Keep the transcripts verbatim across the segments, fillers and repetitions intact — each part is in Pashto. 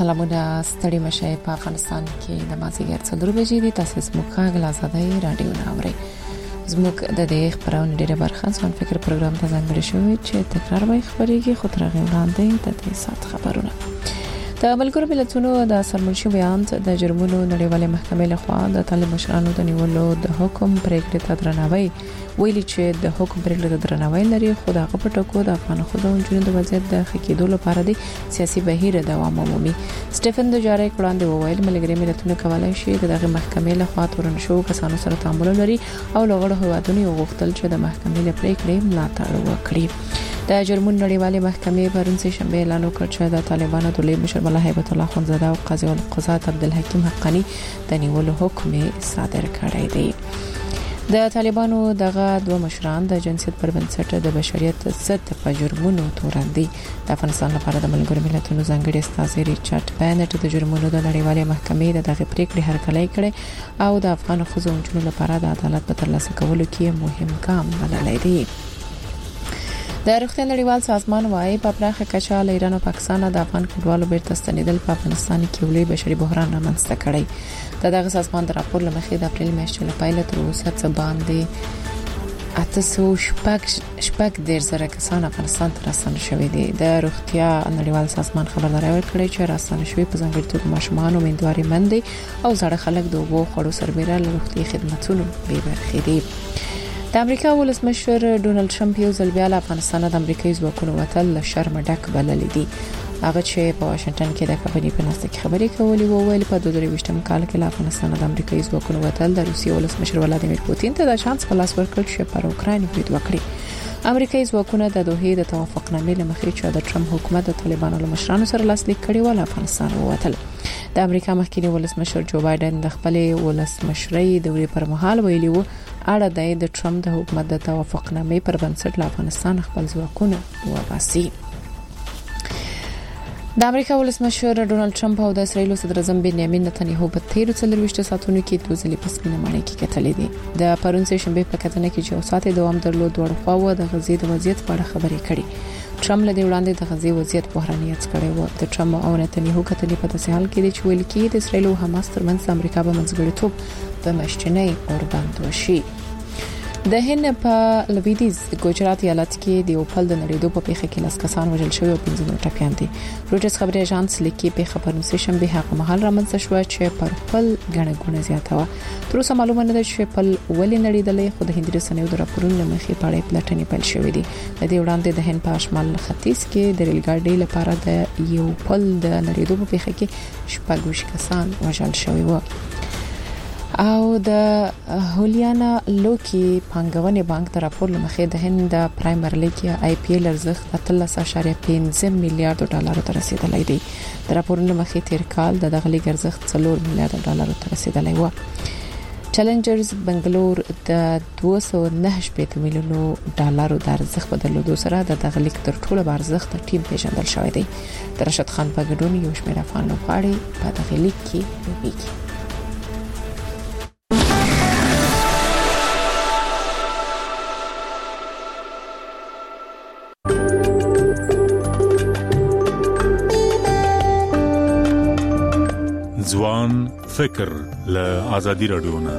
سلامونه ستړي مشه په افغانستان کې د مازیګر څلور بجې دي. تاسو زموږ غږ آزادۍ رادیو ناوړي زموږ د دې خبرونه ډیره برخه ځوان فکر پروګرام ته ځانګړی شوی چې تکرار وای خبرېږي خو تر هغه وړاندې د دې سات خبرونه د ملګرو ملتونو د سرمنشي بیان د جرمونو نړیوالې محکمې لخوا د طالب مشرانو د نیولو د حکم پرېکړې ته درناوی ویلي چې د حکم پرېکړې ته درناوی لري خو د هغه په ټکو د افغان خودو جنونو د وضعیت د خکېدو لپاره د سیاسي بهیر دوام عمومي سټيفن دوجاریک وړاندې وویل ملګري ملتونو کولای شي د دغه محکمې لخوا تورن شو کسانو سره تعامل لري او لغړو هوادونو غوښتل چې د محکمې لپاره پرېکړې ملاتړ وکړي. د جرمونو نړیوالې محکمې پرون سه شنبه اعلان وکړ چې د طالبانو د لوی مشر ملا هیبت الله خونزاده او قاضي القضات عبدالحکیم حقانی د نیولو حکم صادر کړی دی. د طالبانو دغه دوه مشران د جنسیت پر بنسټ د بشریت ضد په جرمونو تورن دي. د افغانستان لپاره د ملګرو ملتونو ځانګړي استازي ریچارډ بینټ د جرمونو د نړیوالې محکمې د دغه پریکړې هرکلی کړي او د افغان ښځو او نجونو لپاره د عدالت په ترلاسه کولو کې مهم ګام بللی دی. د روغتیا نړیوال سازمان وايي په پراخه کچه له ایران او پاکستان د افغان کډوالو بیرته ستنیدل په افغانستان کې ولې بشري بحران رامنځته کړی. د دغه سازمان د راپور لمخې د اپریل میاشتې لپاره تر اوسه څه باندې اته سوه شپږ شپږ ډیر زره کسان افغانستان ته راستنه شوي دي. د روغتیا نړیوال سازمان خبرداري ورکړې چې راستنه شوي په ځانګړي توګه ماشومان او میندواري مندې او زړه خلک د اوبو خړو سربېره له روغتي خدماتو بې برخې دي. د امریکا ولسمشر ډونالد ټرمپ یو ځل بیا له افغانستان د امریکایي ځواکونو وتل له شرم ډک بللی دي. هغه چې په واشنگټن کې د کابینې په ناسته کې خبرې کولې وو ویل په دوه زره یوولسم کال کې له افغانستان د امریکایي ځواکونو وتل د روسیې ولسمشر ولادیمیر پوتین ته د شانس په لاس ورکړ چې پر اوکراین برید وکړي. امریکایي ځواکونه د دوحې د توافقنامې لمخې چې د ټرمپ حکومت د طالبانو له مشرانو سره لاسلیک کړي و له افغانستان ووتل. د امریکا مخکنی ولسمشر جو بایدن د خپل ولسمشرۍ دورې پر مهال ویلي وو اړه د ټرمپ د حکومت د توافقنامې پر بنسټ له افغانستان خپل ځواکونه وباسي. د امریکا ولسمشر ډونالد ټرمپ او د اسرایل صدر اعظم بنیامین نتنیاهو په تیرو څلورويشت ساعتونو کې دوه ځلې په سپینه ماڼۍ کې کتلې دي. د پرون سه شنبه په کتنه کې چې اوساته دوام درلود دوه خواوه د غزې د وضعیت په اړه خبرې کړې. ټرمپ له دې وړاندې د غزې وضعیت بحرانیت کړی و. د ټرمپ او نتنیاهو کتلې په داسې حال کې دي چې ویل کېږي د اسرایل او حماس ترمنځ امریکا به منځګړیتوب په مشچنۍ اوربند وشي. د هند په لویدیز ګوجرات ایالت کې د اوپل د نړیدو په پیښه کې لاس کسان وژل شوی او پنځه نور ټپیان دي. روټس خبري اژانس لیکي په خبرونو سه شنبه هغه مهال رامنځته شو چې پر خپل غنه غونه زیاته و. تر اوسه معلومه نه ده چې په ولې نړیدلې خو د هند رسنیو د راپورونو مخې پاړې پلټنې پیل شوې دي. د دې وړاندې د هند په شمال ختیځ کې د ریل ګاډي لپاره د یو پل د نړیدو په پیښه کې شپږ کسان وژل شوی و. او د هولیانا لوکی پانګونې بانک د راپور لمخې د هند د پرایمر لیګ یا آی پی ایل ارزښت اتلس اعشاریه پنځه میلیارډ ډالر ته رسیدلی دی. د راپور لمخې تیر کال د دغه لیګ ارزښت څلور میلیارډ ډالر ته رسیدلی و. چیلنجرز بنگلور د دوه سوه نهه میلیونو ډالر د ارزښت په درلودو سره د دغه لیګ تر ټولو ارزښت ټیم پیژندل شوی دی. د رشد خان په ګډون یو شمېر افغان لوبغاړي په دغه لیګ کې لوبېږي. ځوان فکر له آزادي رادیو نه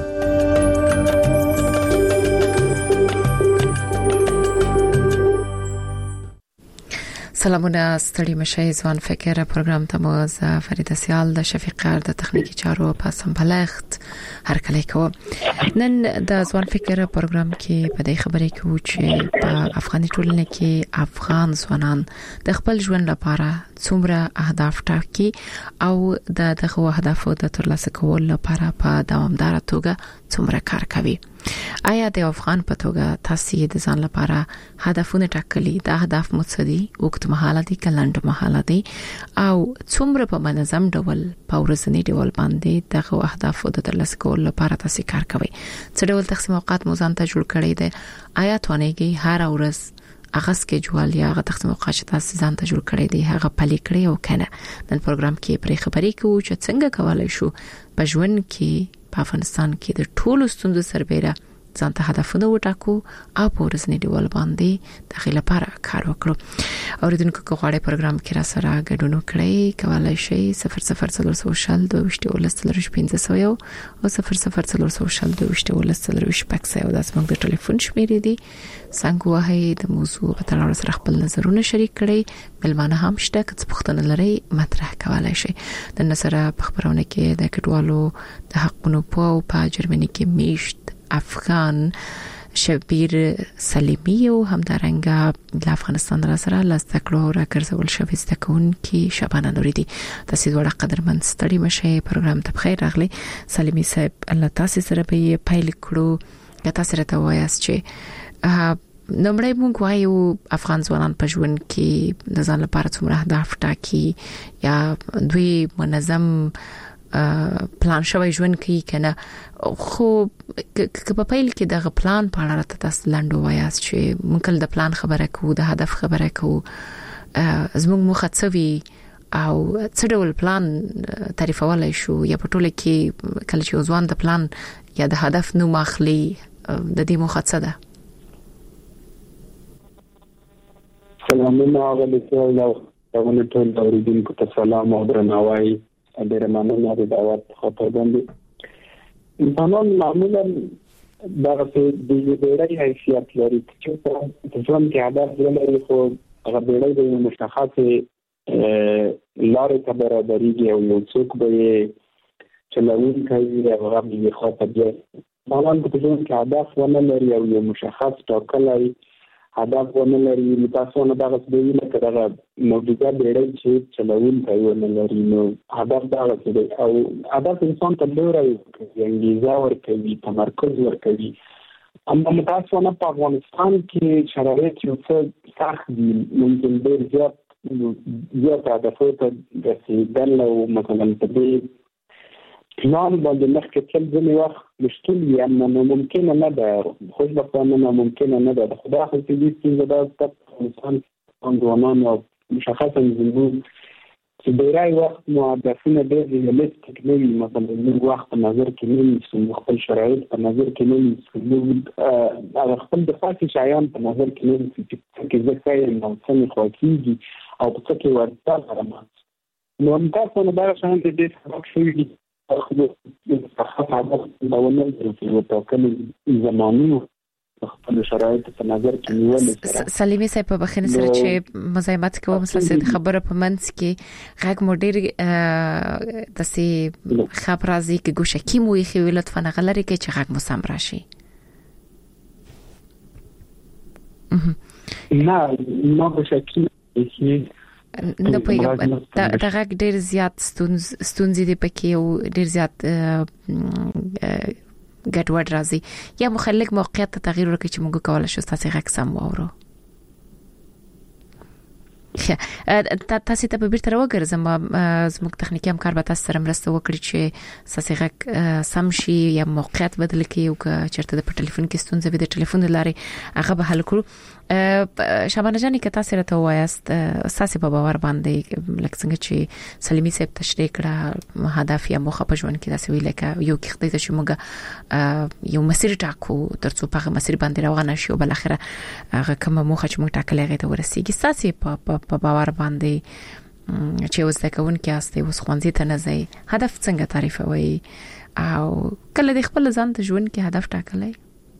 سلامونه ستړي مشه ځوان فکر پروګرام ته مو ز فریده سیال د شفیقار د تخنیکی چارو په سمبلغت هر کله کو. نن د ځوان فکر پروګرام کې په دې خبرې کې و چې په افغاني ټولنه کې افغان ځوانان د خپل ژوند لپاره څومره اهداف ټاکي او د دغه اهدافو د ترلاسه کولو لپاره په دوامدار توګه څومره کار کوي. آیا د افغان په توګه تاسو د ځان لپاره هدفونه ټاکلي؟ د اهداف مقصدي وخت مهاله دي کلند مهاله دي او څومره په منظم ډول په ورځنی ډول باندې دغه اهداف د ترلاسه کولو لپاره تاسو کار کوي؟ څه ډول تقسیم اوقات مو ځان ته جوړ کړی دی؟ آیا توانېږئ هر ورځ هغه سکیجول یا هغه تقسیم اوقات چې تاسو ځان ته جوړ کړی دی هغه پلي کړی او کنه؟ نن پروګرام کې پرې خبرې کوو چې څنګه کولای شو په ژوند کې په افغانستان کې د ټولو ستونزو سربېره ځان ته هدفونه وټاکو او په ورځني ډول باندې د غي لپاره کار وکړو. اوریدونکو کو غواړي پروګرام کې را سره ګډون کړئ کولای شئ صفر صفر څلور سوشل دوه وشته ولستل پنځه سوه او صفر صفر څلور سوشل دوه وشته ولستل شپږ سوه د اسمنګ د ټلیفون شمیرې دي. څنګه وایي د موضوع په تړاو سره خپل نظرونه شریک کړئ. ملمانه هم شته که پوښتنه لري مطرح کولای شئ. د نصره په خبرونه کې د کډوالو د حقونو په جرمني کې میشت افغان شبیر سلیمی او همدارنګه د افغانستان را سره لاستکړو را ګرځول شوی ستکون کې شبانه نوریدي. تاسو وړه قدرمن ستړي مشه پروګرام ته بخیر راغلی. سلیمی صاحب الله تاسو سره به پایل کړو. تاسو راته وایاست چې نمړې مونږ وایو افغان ځوانان په ژوند کې د ځان لپاره څومره اهداف ټاکي یا دوی منظم پلان شوی ژوند کوي کنه، خو که په پیل کې دغه پلان په اړه راته تاسو لاندو وایاست چې مونږ د پلان خبره کوو، د هدف خبره کوو، زموږ مخه څه وي او څه ډول پلان تعریفولای شو یا په ټوله کې کله چې ځوان د پلان یا د هدف نوم اخلي د دې مخه څه ده؟ سلامونه علیکم او ټول ټول اوریدونکو ته سلام او درناوی. ډېر مننه د دعوت خاطر باندې. انسانان معمولا دغه د بیړۍ حیثیت لري چې په ژوند کې هدف لري، خو هغه بیړۍ د مشخصې لارې ته برابرېږي او یو څوک به چلوونکی او هغه به خاطر بیا معمولا په ژوند کې هدف ونه لري او یو مشخص ټاکلی هدف ونه لري. متاسفانه دغه څه نه کړه موجوده بیړۍ چې چلوونکی ونه لري، نو هدف دغه څه دی او هدف انسان ته لوری کوي، انګیزه ورکوي، تمرکز ورکوي. اما متاسفانه په افغانستان کې شرایط یو څه سخت دي، ممکن ډېر زیات زیات هدفو ته رسېدل او مثلا په دې پلان باندې مخکې تل ځینې وخت مشکل وي، اما ناممکنه نه ده، خوشبختانه ناممکنه نه ده. خو دا خصوصي ستونزه ده په افغانستان ځوانانو او مشخصا زموږ چې ډېری وخت مو هدفونه ډېر ریالیستیک نه وي، مثلا زموږ وخت په نظر کې نه نیسو، موږ خپل شرایط په نظر کې نه نیسو، موږ هغه خپل د خاصې شیان په نظر کې نه نیسو چې څه کې زه ښه یم او څه مې خوا کېږي او په څه کې وړتیا لرم. نو همداسې دغه شیان ته ډېر سبق شوي دي. خاص عدد باونه چې وټاکلې زماني خپل شرایط په نظر کې نیول. سلیمی صاحب په بخښنه سره چې مزاحمت کوم مسلسل خبره په منځ کې غږ مو ډېر تاسو خبر راځي کې ګوشه کې مو یې خو لطفا غلري کې چې غږ مو سم راشي. نه نو ګوشه کې نه پېږم دا غږ ډېر زیات ستونزې دي پکې او ډېر زیات ګډوډ راځي. یا مخلک موقعیت ته تغییر ورکړي چې موږ کولای شو تاسو غږ سم واورو. تاسو ته په بیرته راوګرځم، زموږ تخنیکی همکار به تاسو سره مرسته وکړي چې تاسو غږ سم شي یا موقعیت بدل کړي او که چېرته د ټلیفون کې ستونزه وي د ټلیفون لارې هغه به حل کړو. شبانه جانې که تاسو راته وایاست تاسو په باور باندې لکه څنګه چې سلیمی صاحب تشریح کړه هدف یا موخه په ژوند کې تاسو ویل کې یو کې خدای ته چې موږ یو مسیر ټاکو ترڅو په هغه مسیر باندې روان شو، بل اخره هغه کوم موخه چې موږ ټاکلې هغه ته ورسیږي. تاسو په په باور باندې چې اوس د کوون کې استه اوس خوانځي ته نه ځي هدف څنګه تعریفوي او کله د خپل ځان ته ژوند کې هدف ټاکلای؟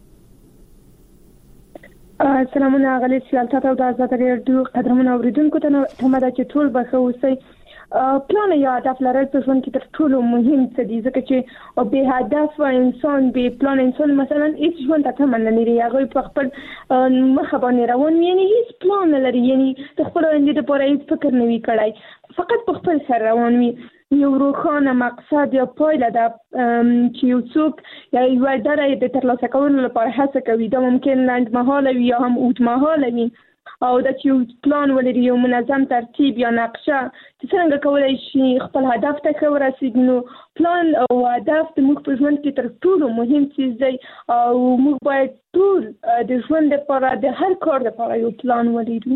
سلامونه غلي چې تاسو د آزاد رادیو قدرمن اوریدونکو ته تمه ده چې ټول به ښه اوسئ. پلان یا هدف لرل په ژوند کې تر ټولو مهم څه دي، ځکه چې به هدف انسان به پلان انسان مثلا هیڅ ژوند ته تمه نه لري، هغه په خپل مخ باندې روان وي، یعنی هیڅ پلان نه لري، یعنی د خپل اندې لپاره هیڅ فکر نه وي کړی، فقط په خپل سر روان وي. یو روښانه مقصد یا پایله ده چې یو څوک یا یو ډله د ترلاسه کولو لپاره هڅه کوي. دا ممکن لنډمهاله وي یا هم اوږدمهاله وي، او دا چې یو پلان ولري، یو منظم ترتیب یا نقشه چې څنګه کولی شي خپل هدف ته ښه ورسېږي. نو پلان او هدف د موږ په ژوند کې تر ټولو مهم څیز دی او موږ باید ټول د ژوند لپاره د هر کار لپاره یو پلان ولرو.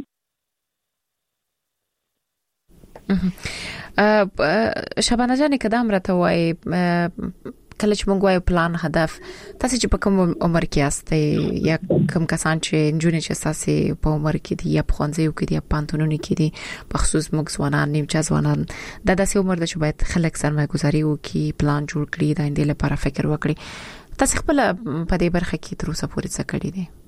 شبانه جانې که دا هم راته وایي کله چې موږ وایو پلان هدف تاسو چې په کوم عمر کې یاستئ یا کوم کسان چې جونې چې تاسو په عمر کې دي یا په خوانځیو کې دي یا پانتونونو کې دي په خصوص موږ ځوانان نیمچه ځوانان د داسې عمر د چې باید خلک سرمایه گذاري وکړي پلان جوړ کړي د آینده لپاره فکر وکړي تاسو خپل په دې برخه کې تر اوسه پورې څه کړی دي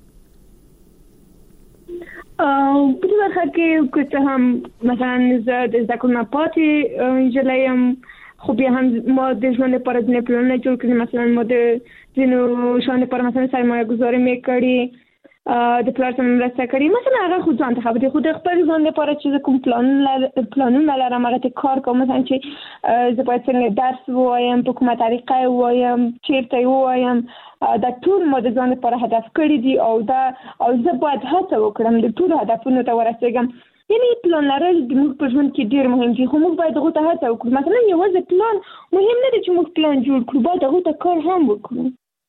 او په دې برخه کې که هم مثلا زه د ځکه نه پاتې جلایم خو بیا هم ما د ژوند لپاره د پلانونه جوړ کړی مثلا ما د دینو شان لپاره مثلا سرمایه گذاري مې کړی د پلان سم مرسته کړی مثلا هغه خو ځان ته خبرې خو د خپل ژوند لپاره چې کوم پلان پلانونه لرم هغه ته کار کوم مثلا چې زه باید څنګه درس وایم په کومه طریقه وایم چیرته وایم دا ټول ما د ځان لپاره هدف کړی دي او دا او زه باید هڅه وکړم د ټول هدفونو ته ورسېږم یعنی پلان لرل د موږ په ژوند کې ډیر مهم دي خو موږ باید هغه ته هڅه وکړو مثلا یوازې پلان مهم نه دی چې موږ پلان جوړ کړو باید هغه ته کار هم وکړو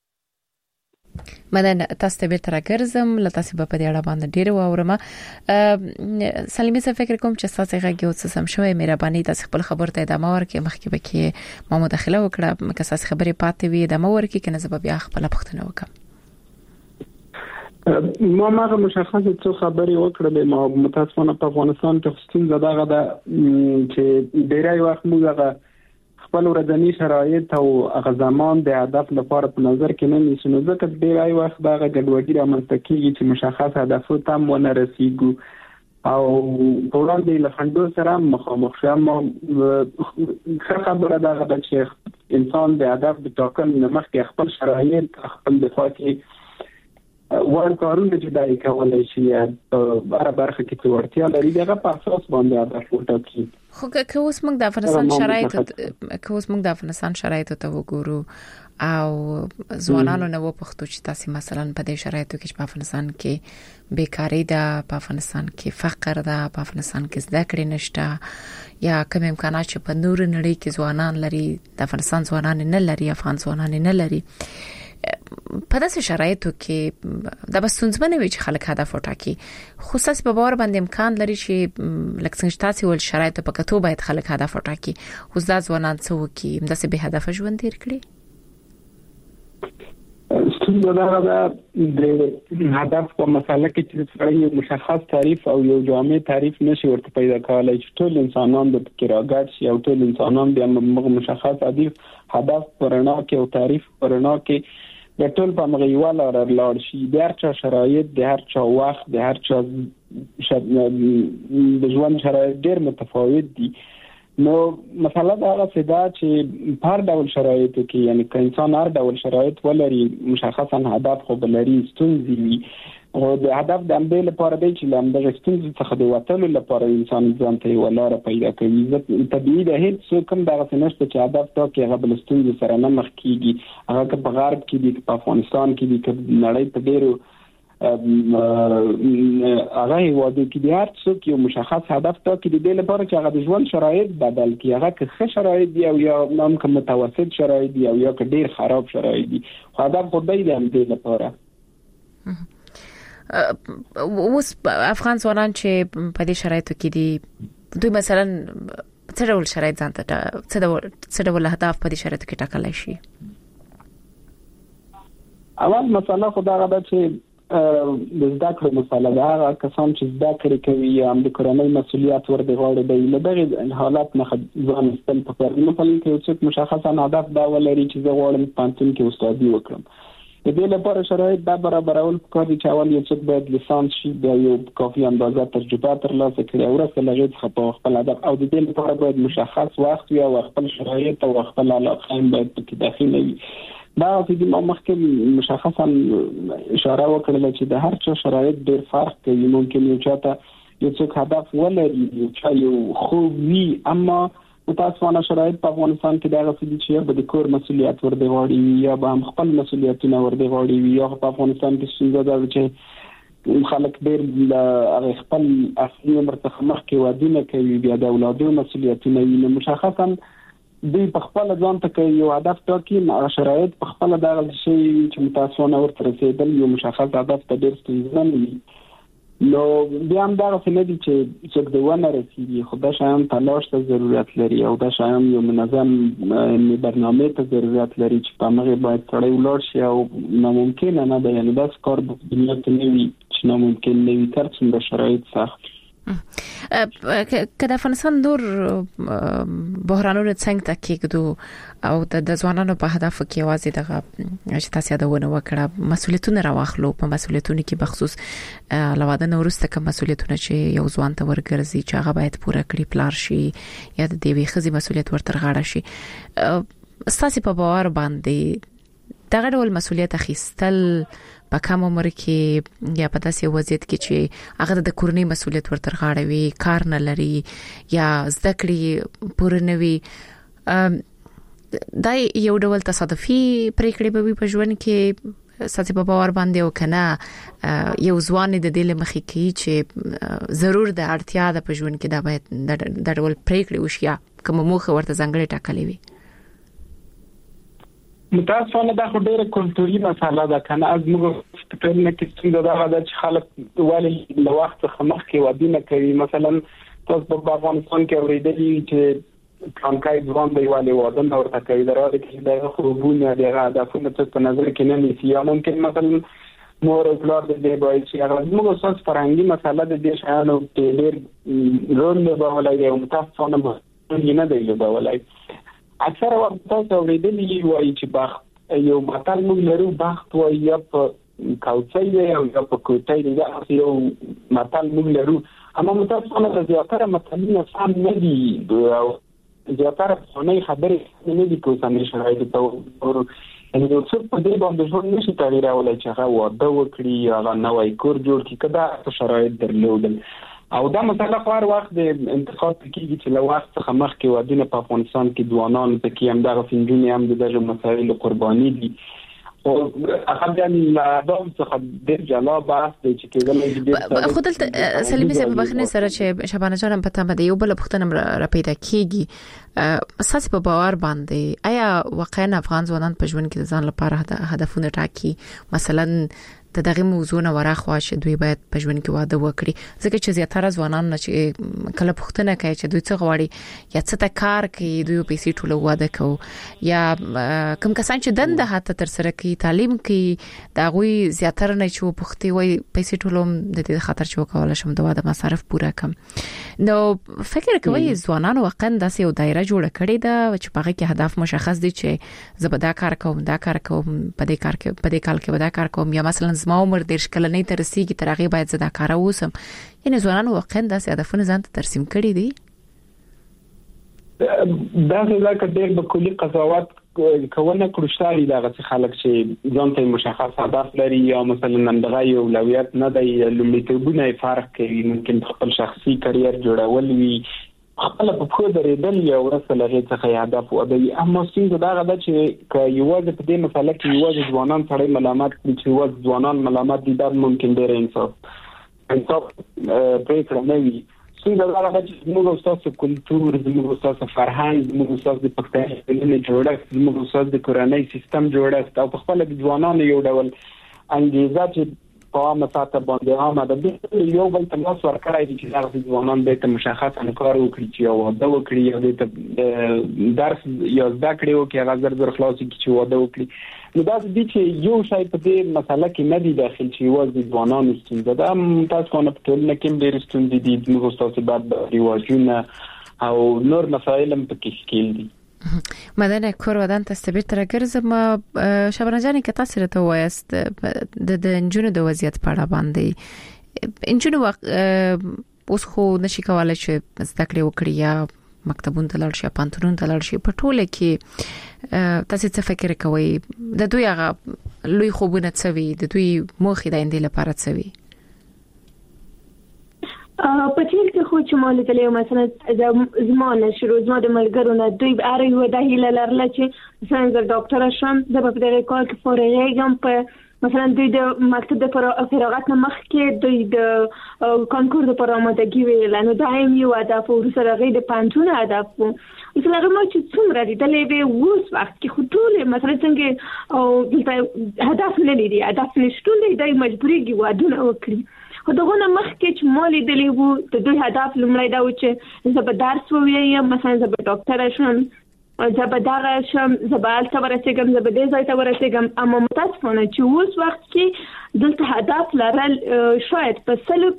مدن تاسو ته به تر ګرځم لته سبب په دې اړه باندې ډیر واورم سلیمه څه فکر کوم چې تاسو هغه یو څه سم شوی مهرباني تاسو خپل خبر ته ادامه ورکړئ مخکې به کې ما مداخله وکړه مکه تاسو خبرې پاتې وي ادامه ورکړئ کنه زه بیا خپل پوښتنه وکم ما ماغه مشخصه څه خبرې وکړلې ما متاسفانه په افغانستان کې خصوصا دغه د چې ډیری وخت موږ خپل ورځنی شرایط او هغه زمان د هدف لپاره په نظر کې نه نیسو نو ځکه ډیری وخت دغه ګډوډي رامنځته کیږي چې مشخص هدف ته هم ونه رسیږو او په وړاندې له خنډو سره مخامخ شوم ښه خبره ده چې انسان د هدف د ټاکلو نه مخکې خپل شرایط خپل د خاطر ور کارونه چې دای کولای شي په هر برخه کې ورتیا لري دغه په اساس باندې هدف وټاکي خو که اوس موږ د افغانستان شرایط که اوس موږ د افغانستان شرایط ته وګورو او ځوانانو نو پښتو چې تاسو مثلا په دې شرایطو کې په افغانستان کې بیکاری ده په افغانستان کې فقر ده په افغانستان کې زده کړې نشته یا کوم امکانات چې په نور نړۍ کې ځوانان لري د افغانستان ځوانان نه لري افغان ځوانان نه لري په داسې شرایطو کې د بسونځمنه وی چې خلک هدف وټاکي خو تاسو په باور باندې امکان لري چې لکه څنګه تاسو ول شرایط په کتو باید خلک هدف وټاکي خو ځا ځوانان څه وکي داسې به هدف ژوند تیر کړي څنګه دا د هدف په مسله کې چې څنګه مشخص تعریف او یو جامع تعریف نشي ورته پیدا کولای چې ټول انسانان د فکرګات شي او ټول انسانان د مشخص هدف پرنا کې او تعریف پرنا کې د ټول په مغیواله رالاړ شي د هر چا شرایط د هر چا وخت د هر چا د ژوند شرایط ډېر متفاوت دي نو مثلا دا هغه دا چې په هر ډول شرایطو کې یعنی که انسان هر ډول شرایط ولري مشخصا هدف خو بلري ستونزې وي او د هدف د امبل لپاره دی چې لمدغه ستونزې څخه د وټلو لپاره انسان ځان ته ولاره پیدا کوي طبيعي ده هیڅ څوک هم دغه نشته چې هدف ته کې هغه بل ستونزې سره نه مخ کیږي هغه په غرب کې دي په افغانستان کې دي په نړۍ په ډیرو هغه وادي کې د هر څوک یو مشخص هدف ته کې د لپاره چې هغه د ژوند شرایط بدل کړي هغه که ښه شرایط دي او یا نام کوم متوسط شرایط دي او یا که ډیر خراب شرایط دي هدف خو دی د دې لپاره اوس افغان ځوانان چې په دې شرایطو کې دي دوی مثلا څه ډول شرایط ځان ته څه ډول څه ډول هدف په دې شرایطو کې ټاکلی شي اول مسله خو دا غواړي چې د زده کړې مسله ده هغه کسان چې زده کړې کوي یا د کورنۍ مسؤلیت ورته غواړي د لږه حالات نه ځان استل په پرې نه پلي کې چې مشخصا هدف دا ولري چې زه غواړم پانتون کې استادي وکړم د دې لپاره شرایط دا برابرول پکاري چې اول یو څوک باید لیسانس شي د یو کافي اندازه تجربه ترلاسه کړي او وروسته لږ څه په خپل هدف او د دې لپاره باید مشخص وخت وي او خپل شرایط او خپل علاقه هم باید پکې داخلي وي دا چې د مخکې مشخصا اشاره وکړل چې د هر چا شرایط ډېر فرق کوي ممکن یو چاته یو څوک هدف ولري یو چا یو خوب وي اما متاسفانه شرایط په افغانستان کې دا غوښتي چې به د کور مسؤلیت ورته غواړي یا به خپل مسؤلیتونه ورته غواړي یا په افغانستان کې څنګه دا چې خلک ډېر خپل اصلي عمر څخه مخکې ودونه کوي بیا د اولادونو مسؤلیتونه وي مشخصا دوی په خپل ځان ته یو هدف ټاکي نو شرایط په خپل دغه شی چې متاسفانه ورته رسیدل یو مشخص هدف ته ډېر ستونزمن وي نو بیا هم دا څه دي چې څوک د ونه رسیدي خو دا شایم تلاش ته ضرورت لري او دا شایم یو منظم برنامه ته ضرورت لري چې په هغه باید سړی ولاړ شي او ناممکن نه ده یعنی دا کار د دنیا ته نوي چې ناممکن نه وي تر څو د شرایط سخت که د افغانستان نور بحرانونو څنګه تکیږي او د ځوانانو په هدف کې واځي دغه چې تاسو یادونه وکړه مسولیتونه راوخلو په مسولیتونو کې بخصوص لواده نورسته کوم مسولیتونه چې یو ځوان ته ورګرځي چې هغه باید پوره کړي پلار شي یا د دې خزي مسولیت ورتر غاړه شي تاسو په باور باندې دغه ډول مسولیت اخیستل په کوم عمر کې یا په داسې وضعیت کې چې هغه د کورنۍ مسولیت ورتر غاړه وي کار نه لري یا زده کړې پوره نه وي دا یو ډول تصادفي پریکړې به په ژوند کې ساتي په باور باندې او کنه یو ځوان د دې لمخې کې چې ضرور د اړتیا د په ژوند کې دا باید د ډول پریکړې وشي کوم موخه ورته ځانګړې ټاکلې وي متاسفانه دا خو ډیره کلتوري مسله ده کنه از موږ فکر نه کیږي دا دا چې خلک والی له وخت څخه مخکې ودینه کوي مثلا تاسو په افغانستان کې اوریدلی چې پلانکای ځوان دی والی واده نه ورته کوي دراځي چې دا خروبونه دغه د فونه په نظر کې نه نیسي یا ممکن مثلا مور پلار دې باید چې هغه موږ اساس فرهنګي مسله د دې شانو په ډیر رول نه باولای او متاسفانه نه دی له باولای اکثر وخت تاسو اوریدلی وایي چې بخت یو متل موږ لرو بخت وایي یا په کاوڅي یا په کوټای دی دا یو متل موږ لرو اما متاسفانه د زیاتره متلونه سم نه دي او زیاتره څونه خبرې نه دي کوم شرایط ته ور ان د څه په دې باندې ژوند نشي تغییر اولای چې هغه واده وکړي یا نوې کور جوړ کړي کدا شرایط درلودل او دا مسله خور وخت د انتخاب کیږي چې له وخت څخه مخکې ودونه په افغانستان کې ځوانان په کې هم دغه فنجونی هم د دغه مسایل قرباني دي او هغه د ادم څخه د جلا بحث د چې کېدل خو دلته سلیمي صاحب بخنه سره چې شبانه جان په تمه دی یو بل پختنه را پیدا کیږي اساس په باور باندې آیا واقعا افغان ځوانان په ژوند کې ځان لپاره هدفونه ټاکي مثلا د دغه موضوع نه ورخوا چې دوی باید په ژوند کې واده وکړي ځکه چې زیاتره ځوانان چې کله پښتنه کوي چې دوی څه غواړي یا څه ته کار کوي دوی پیسې ټول واده کوي یا کوم کسان چې دنده هاته تر سره کوي تعلیم کوي دا غوي زیاتره نه چې پښتي وای پیسې ټولم د دې خاطر چې وکول شم د واده مصارف پوره کم نو فکر کوي ځوانان واقعا داسې یو دایره جوړه کړې ده چې په هغه کې هدف مشخص دي چې زبدا کار کوم دا کار کوم په دې کار کې په دې کال کې ودا کار کوم یا مثلا زما عمر ډیر شکلنې تر رسیدي تر هغه باید زدا کار اوسم یعنی ځوانان واقعا داسې هدفونه ځان ته ترسیم کړی دي دا ځکه ډېر به کلی قضاوت کوونه کړشتاري دغه خلک چې ځان ته مشخص هدف لري یا مثلا دغه یو اولویت نه دی لومړیتوبونه فرق کوي ممکن خپل شخصي کرییر جوړول وي خپل په خو درېدل یو ورسره لږه څه هدف و دی اما څنګه دا غدا چې ک یوازې په دې مسله کې یوازې ځوانان سره ملامت دي چې یوازې ځوانان ملامت دي دا ممکن ډېر انصاف انصاف پریکړه نه وي څنګه دا غدا چې موږ استاد کلتور موږ استاد فرهنګ موږ استاد د پښتني جوړښت موږ استاد د کورنۍ سیستم جوړښت او په خپل ځوانان یو ډول انګیزه چې په مساته باندې آمده د یو بل تماس ورکړای دي چې هغه ځوانان به ته مشخص کار وکړي چې یو واده وکړي یا د درس یا زده کړې وکړي هغه زر زر خلاص کی چې واده وکړي نو دا د دې چې یو شای په دې مسله کې نه دی داخل چې یوازې ځوانان ستونزه ده تاسو کومه په ټول کې ډېر ستونزې دي موږ تاسو بعد ریواجونه او نور مسایل هم پکې شکل دي مدنه کور ودان تستبیر تر ګرځم شبانه جان کې تاسو راته وایست د د انجونو د وضعیت په اړه باندې انجونو اوس خو نشي کولای چې زده کړې وکړي یا مکتبونو ته لاړ شي پانتونونو ته لاړ شي په ټوله کې تاسو څه فکر کوئ د دوی هغه لوی خوبونه څه وي د دوی موخې د اندې لپاره څه وي په ټول کې خو چې مال ته مثلا د زمانه شروع زما د ملګرو نه دوی اره یو د هیله لرله چې مثلا زه ډاکټر شم د په دې کال کې فورېږم په مثلا دوی د مکتب د فراغت نه مخکې دوی د کانکور د آمادګي ویل نو دایم یو هدف او سره غي د پانتون هدف مثلا هغه چې څومره دي د لوي ووس وخت کې خو ټول مثلا څنګه او هدف نه لري هدف نشټول دی د مجبوري کې وادونه وکړي دغه مخکې چې مولې د لیوو د دوی هدف لومړی دا و چې زه به درس ووایم، مثلا زه به ډاکټر شم، زه به دغه شم، زه به هلته ورسېږم، زه به دې ځای ته ورسېږم. اما متاسفانه چې اوس وخت کې دلته هدف لرل شاید په سلو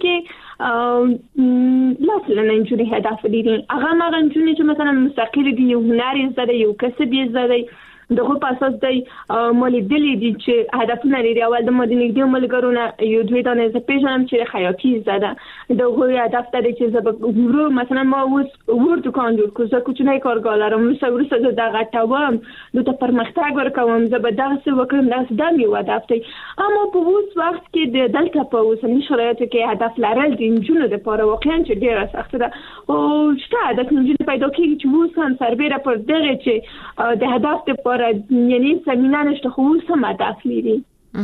کې لاس لنه نجونې هدف لري. هغه هغه نجونې چې مثلا مستقل دي، یو هنر یې زده دی، یو کسب یې زده دی، دغه په اساس دی مولې دلی دي چې هدفونه لري. اول د مدینه کې ملګرونه یو دوی دانه ز پیژنم چې خیاطي زده، دغه هدف ته چې زه ورو مثلا ما اوس ور دکان جوړ کوم، زه کوچنی کارګر لرم، زه ورسره زه دغه تاوم د پرمختګ ورکوم، زه به دغه څه وکړم، دا د مې هدف دی. اما په اوس وخت کې د دلته په اوسني شرایطو کې هدف لرل د انجونو لپاره واقعا چې ډیره سخته ده. او شته هدف انجونو پیدا کیږي چې اوس هم سربېره پر دغه چې د هدف لپاره یعنی زمینه نشته، خو سم هدف لري.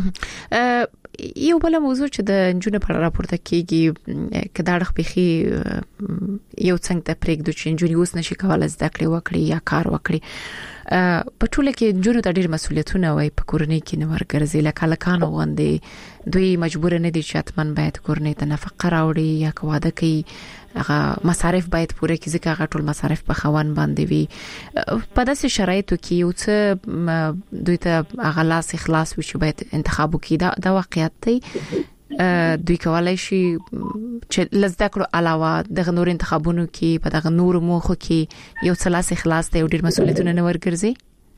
یو بل موضوع چې د انجونو په راپورته کېږي کدا د خپخي یو څنګه ته پرېږدو چې انجونی اوس نشي کولای زده کړې وکړي یا کار وکړي. په ټوله کې انجونو ته ډېر مسولیتونه وي، په کورنۍ کې نه ورګرځي، لکه لکانو غوندې دوی مجبور نه دي چې اتمن باید کورنۍ ته نفقه راوړي یا واده کوي، هغه مصارف باید پوره کړي، ځکه هغه ټول مصارف په خوان باندې وي. په داسې شرایطو کې یو څه دوی ته هغه لاس اخلاص وي چې باید انتخاب وکړي. دا د واقعیت دی دوی کولای شي چې لزده کړو علاوه د نور انتخابونو کې په دغه نور موخو کې یو څه لاس اخلاص ته ډیر مسولیتونه نه ورګرځي.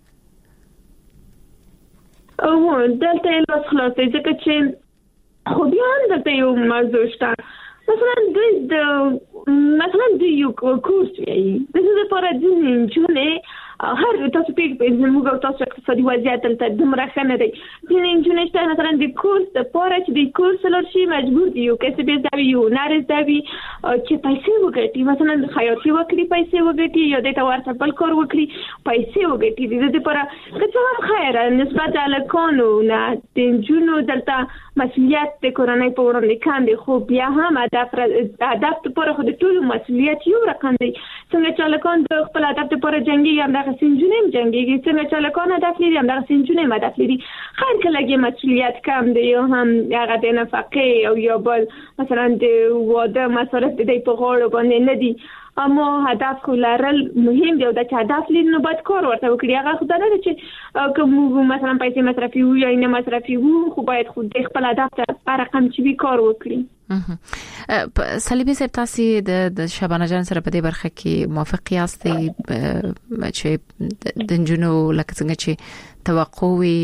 او دلته یې لاس خلاص دی ځکه چې خو بیا هم دلته یو موضوع شته. مثلا دوی د مثلا دوی یو کورس وایي د دې لپاره د نجونې هر تاسو په زموږ تاسو اقتصادي وضعیت تل دومره ښه نه دی. د نجونې شته مثلا د کورس لپاره چې د کورس لرشي مجبور دي یو کسب زده وي، یو هنر زده وي چې پیسې وګټي، مثلا خیاطي وکړي پیسې وګټي، یا د تورته بل کار وکړي پیسې وګټي. د دې لپاره که څه هم خیره نسبت الکانو نه د نجونو دلته مسؤلیت د کورنۍ په وړاندې کاندي، خو بیا هم هدف هدف لپاره خو د ټول مسؤلیت یو رقم دی. څنګه چې الکان د خپل هدف لپاره جنگي هم دغه سنجونه هم جنگي، څنګه چې الکان هدف لري هم دغه سنجونه هم هدف لري. خیر کله مسؤلیت کم دی یا هم هغه د نفقه او یا بل مثلا د واده مصارف د دې په غاړه باندې نه دي، اما هدف خو لرل مهم دی او د هدف لري نو باید کار ورته وکړي. هغه خدای نه چې کوم مثلا پیسې مصرفي وي یا نه مصرفي وي، خو باید خود د خپل هدف ته رقم چې وی کار وکړي. سلیمه صاحب تاسو د شبانه جان سره په دې برخه کې موافق یاستئ چې د جنونو لکه څنګه چې توقع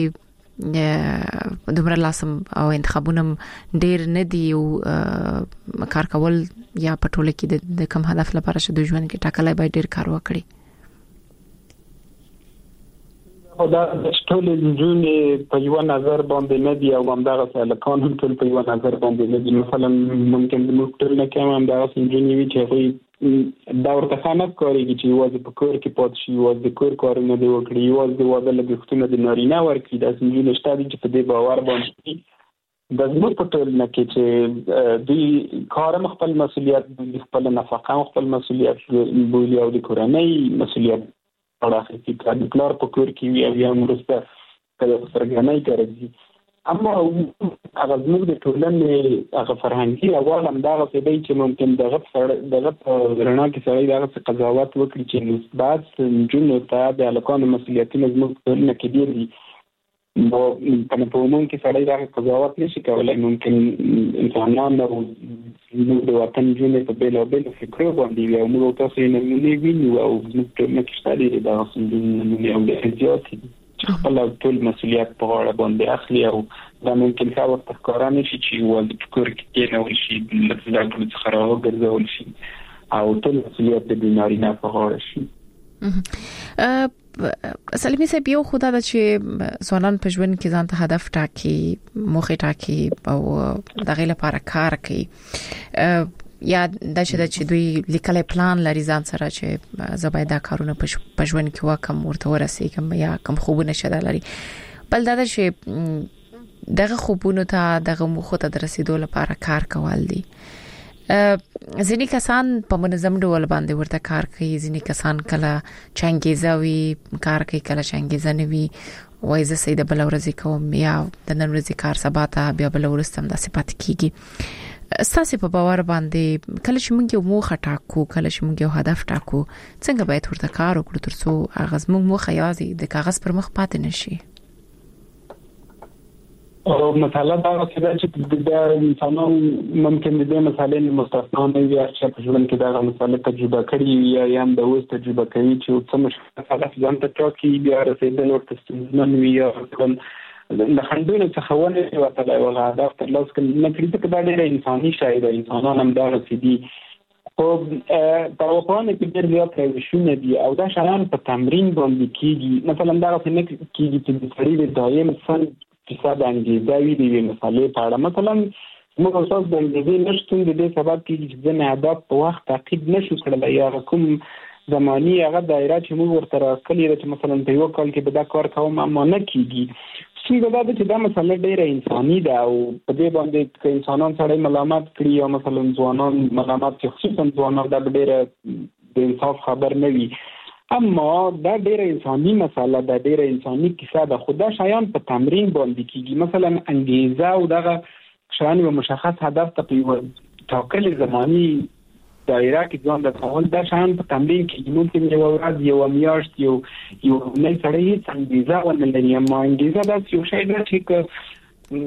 وي دومره لازم او انتخابونه ډیر نه دی او کار کول یا په ټوله کې د کم هدف لپاره چې د ژوند کې ټاکلای باید ډیر کار وکړي؟ او دا ټول نجونې په یو نظر باندې نه دی او هم دغه سلکان هم ټول په یو نظر باندې نه دي. مثلا ممکن د موږ ټول نه کوم هم دغه نجونې وي چې هغوی دا ورته خانت کارېږي چې یوازې په کور کې پاتې شي، یوازې د کور کارونه دې وکړي، یوازې د واده لګښتونه د نارینه ورکړي. داسې نجونې شته دي چې په دې باور باندې د زموږ په ټولنه کې چې دوی کار هم خپل مسؤلیت بولي، خپل نفقه هم خپل مسؤلیت بولي او د کورنۍ مسؤلیت اړه چې د پلار په کور کې وي او یا مرسته کله سرګنۍ کوي. اما هغه زموږ د ټولنې هغه فرهنګي اول هم دغه څه دی چې ممکن دغه دغه رڼا کې سړی دغه قضاوت وکړي چې نسبت نجونو ته د هلکانو مسؤلیتونه زموږ په ټولنه کې ډېر دي. نو په عموم کې سړی دغه قضاوت نشي کولی. ممکن انسانان او زموږ د وطن نجونې په بېلابېلو فکرو باندې وي او موږ تاسو یې نمونې وینو او زموږ ټولنه کې شته ډېرې دغه نجونې او ډېرې زیاتې دي چې خپل ټول مسؤلیت په غاړه باندې اخلي او دا ممکن ښه ورته ښکاره نه شي چې یوازې په کور کې کېنول شي، له زده کړو څخه راوګرځول شي او ټول مسؤلیت د نارینه په غاړه شي. سلیمه صاحب یو خدای دا چې ځوانان په ژوند کې ځان ته هدف ټاکي، موخه ټاکي او دغه لپاره کار کوي، یا دا چې دوی لیکل پلان لري ځان سره چې زبای دا کارونه په ژوند کې وکم ورته ورسېږم یا کوم خوبونه شته لري. بل دا چې دغه خوبونه ته دغه موخه ته رسیدو لپاره کار کول دي. ځینې کسان په منظم ډول باندې ورته کار کوي، ځینې کسان کله چنګیزه وي کار کوي، کله چنګیزه نه وي وایي زه سید بل ورځې کوم یا د نن ورځې کار سبا ته بیا بل ورځ هم داسې پاتې کیږي. اساسي په باور باندې کله چې موږ یو موخه ټاکو کله چې موږ یو هدف ټاکو څنګه باید ورته کار وکړو ترڅو هغه زموږ موخه یوازې د کاغذ پر مخ پاتې نشي؟ او مثلا دا چې د انسانانو ممکن د مثالې مستثنا نه وي چې په ژوند کې دا مثلا تجربه کړې وي یا هم د اوس تجربه کوي چې څه مشکل هغه ځان ته ټاکي بیا رسیدل ورته ستونزمن وي یا د خندونو څخه ونه وته ولا هدف تر لاسه کې نه کړی ته دا ډېر انساني شاید انسانان هم دا رسیدي خو په واقعانه کې ډېر زیات روشونه دي او دا شیان په تمرین باندې کیږي مثلا دا څنګه کیږي چې د سړي د دایم فن کیسه د انګریزي وی دی مثلا په اړه مثلا موږ اوس د انګریزي نشټون د دې سبب کیږي چې د هدف په وخت تعقیب نشو کړل یا کوم زمانی هغه دایره چې موږ ورته راکړي چې مثلا په یو کال کې به دا کار کوم اما نه کیږي څنګه دا چې دا مثلا ډیره انساني ده او په دې باندې چې انسانان سره ملامت کړي یا مثلا ځوانان ملامت کړي خصوصا ځوانان دا ډیره د انصاف خبر نه وي اما دا ډیره انساني مسله ده ډیره انساني کیسه ده خدا شایان په تمرین باندې کیږي مثلا انګیزه او دغه شان یو مشخص هدف ته په ټاکلې زمانی دایره کې ځان د کول دا شان په تمرین کې ممکن یو ورځ یو میاشت یو یو نه سړی څنګه ولنلې ما انګیزه دا یو شی ده چې